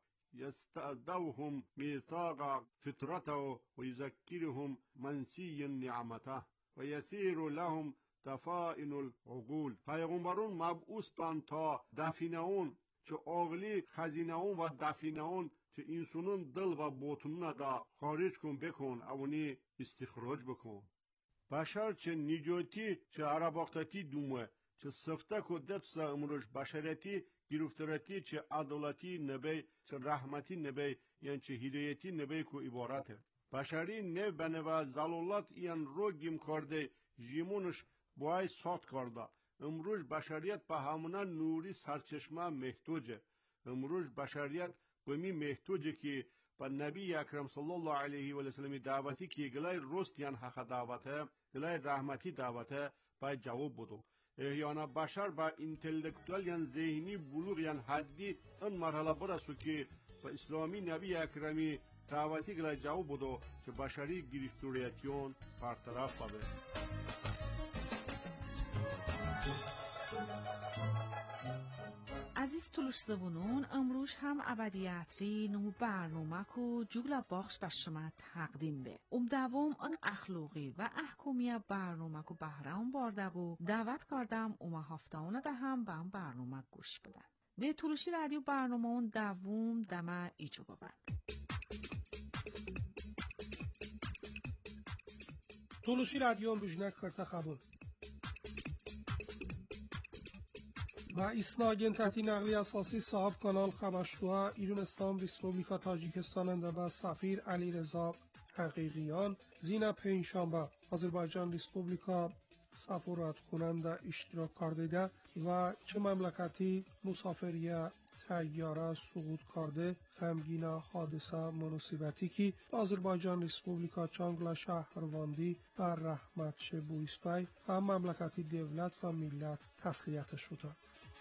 یستعدوهم میثاق فطرته و یذکرهم منسی نعمته و یسیر لهم دفائن العقول پیغمبرون مبعوث بند تا دفینه اون چه عقلی خزینه اون و دفینه اون چه انسانون دل و باطنون دا خارج کن بکن اونی استخراج بکن بشر چه نجاتی چه عرباختتی دومه چه سفته کدت سا امروش بشریتی گرفتارتی چه عدالتی نبی چه رحمتی نبی یعنی چه هدایتی نبی کو عبارته بشری نه بنه و زلالت این رو گم کرده جیمونش باید سات کرده. امروز بشریت به همونا نوری سرچشمه محتوجه. امروز بشریت به می محتوجه که به نبی اکرم صلی الله علیه و سلم دعوتی که گلای رست یان حق دعوته، گلای رحمتی دعوته باید جواب بدو. احیانا بشر با انتلکتوال یان ذهنی بلوغ یان حدی ان مرحله برسو که به اسلامی نبی اکرمی دعوتی گلای جواب بدو که بشری گرفتوریتیون برطرف بده. عزیز تولوشزوونون امروز هم ابدیتری نمو برنامه کو جوگلا باخش به شما تقدیم به ام دوم آن اخلاقی و احکامی برنامه کو بهرام بارده بو دعوت کردم ام هفتهانه ده هم به هم برنامه گوش بدن ده تولوشی رادیو برنامه اون دوم دمه ایجو ببند. تولوشی رادیو امروژنک کرده خبون و اسناگن تحتی نقلی اساسی صاحب کانال خبشتوها ایران اسلام ریسپوبلیکا تاجیکستان انده سفیر علی رضا حقیقیان زین پنجشنبه آذربایجان ریسپوبلیکا سفارت کننده اشتراک کرده و چه مملکتی مسافریه تیاره سقوط کرده غمگین حادثه مناسبتی که آذربایجان ریسپوبلیکا چانگلا شهرواندی بر رحمت شه بویسپای و مملکتی دولت و ملت تسلیت شده.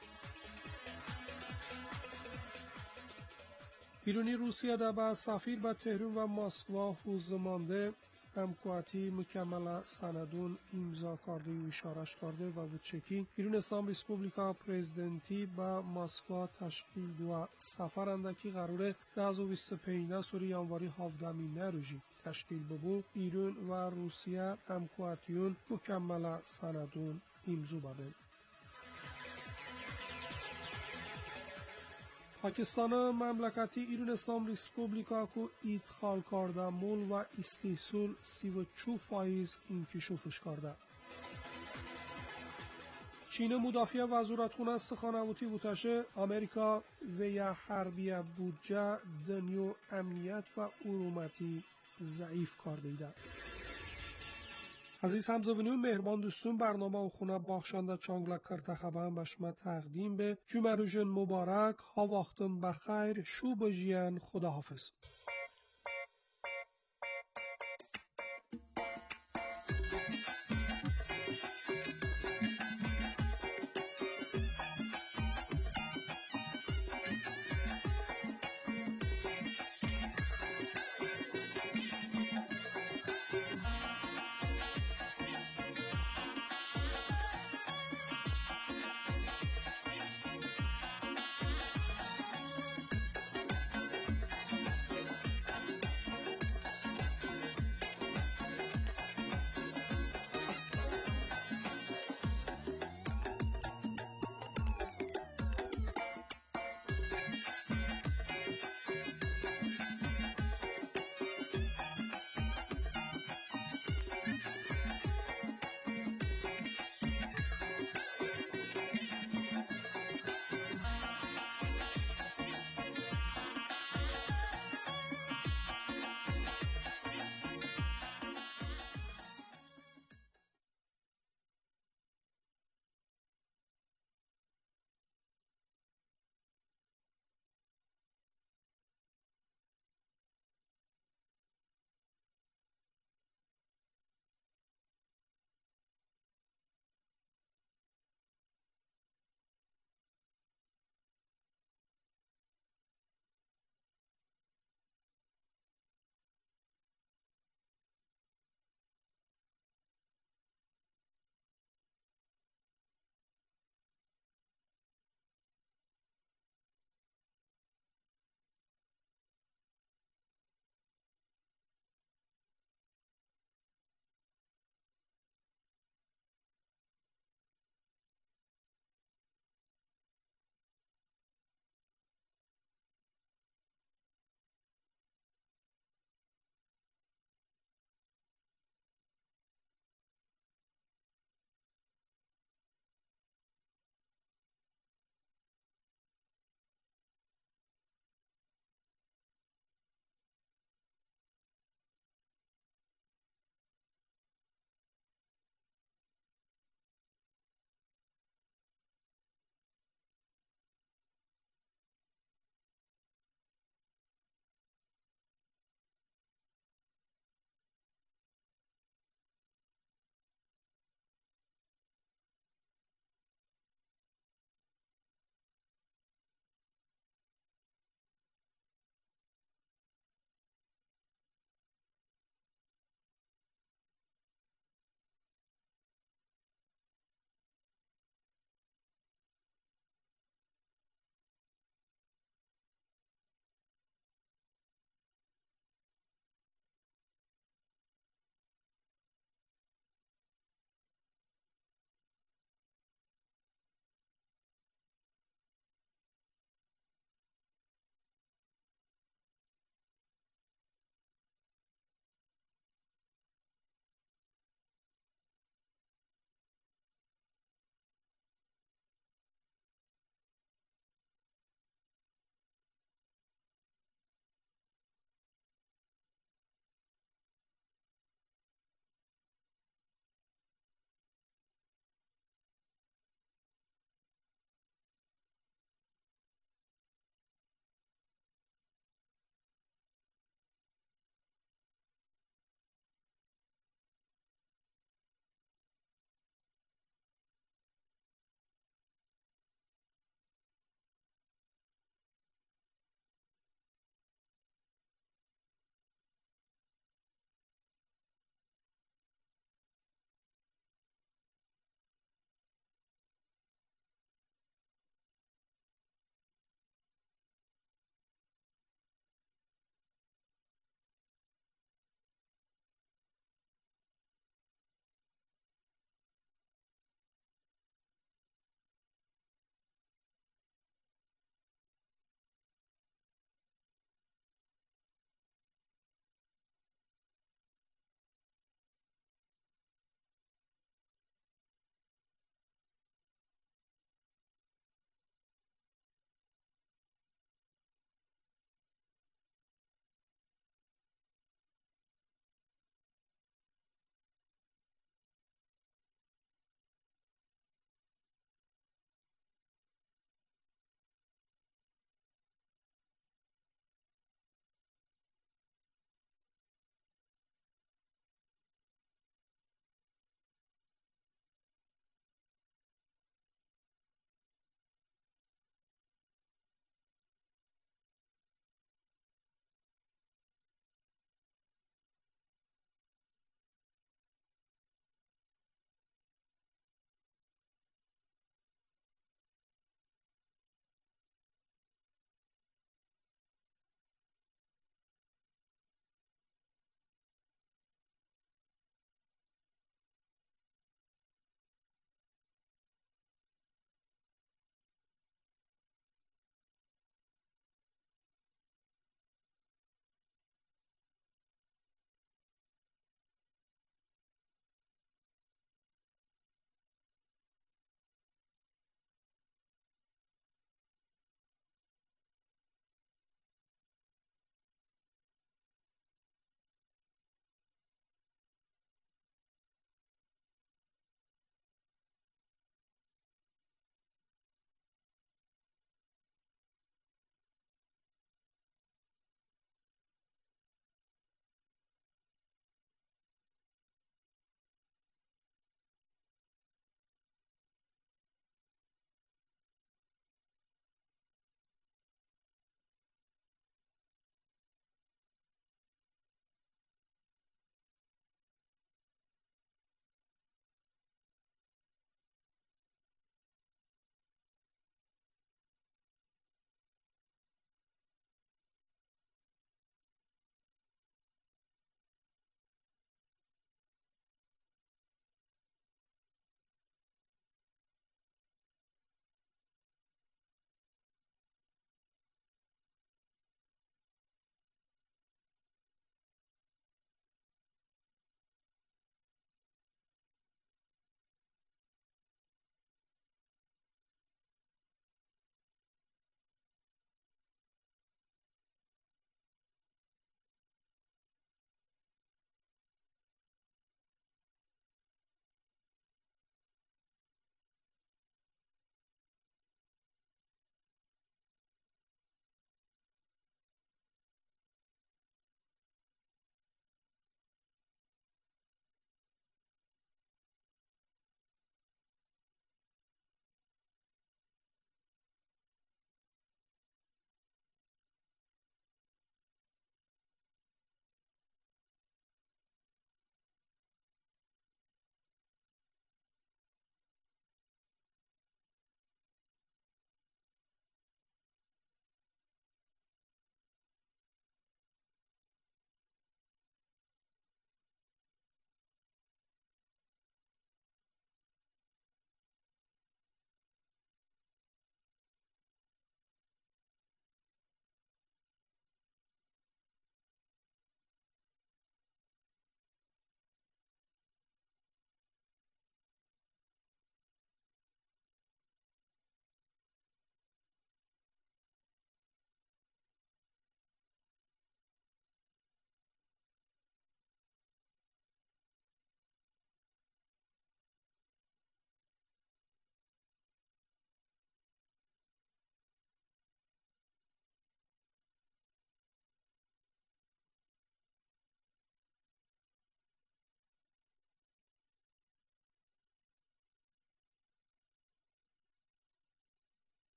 ایرانی روسیه در با سفیر به تهران و مسکو حوزمانده همکواتی مکمل سندون امضا کرده و اشارش کرده و به چکی ایران اسلام ریسپوبلیکا پرزیدنتی با مسکو تشکیل دو سفر اندکی قراره ده و بیست و پنج سوری یانواری هفدهمین روزی تشکیل ببو ایران و روسیه همکواتیون مکمل سندون امضا بده. پاکستان مملکتی ایران اسلام ریسپوبلیکا کو ادخال کرده مول و استحصال سی و چو فایز انکشافش کرده. چین مدافع وزارتخانه استخباراتی بوتشه امریکا و یا حربی بودجه دنیو امنیت و ارومتی ضعیف کرده ایده. عزیز همزوینون مهربان دوستون برنامه و خونه باخشانده چانگلا کرده خبرم بشما تقدیم به جمعه روژن مبارک ها وقتم بخیر شو بجیان خداحافظ.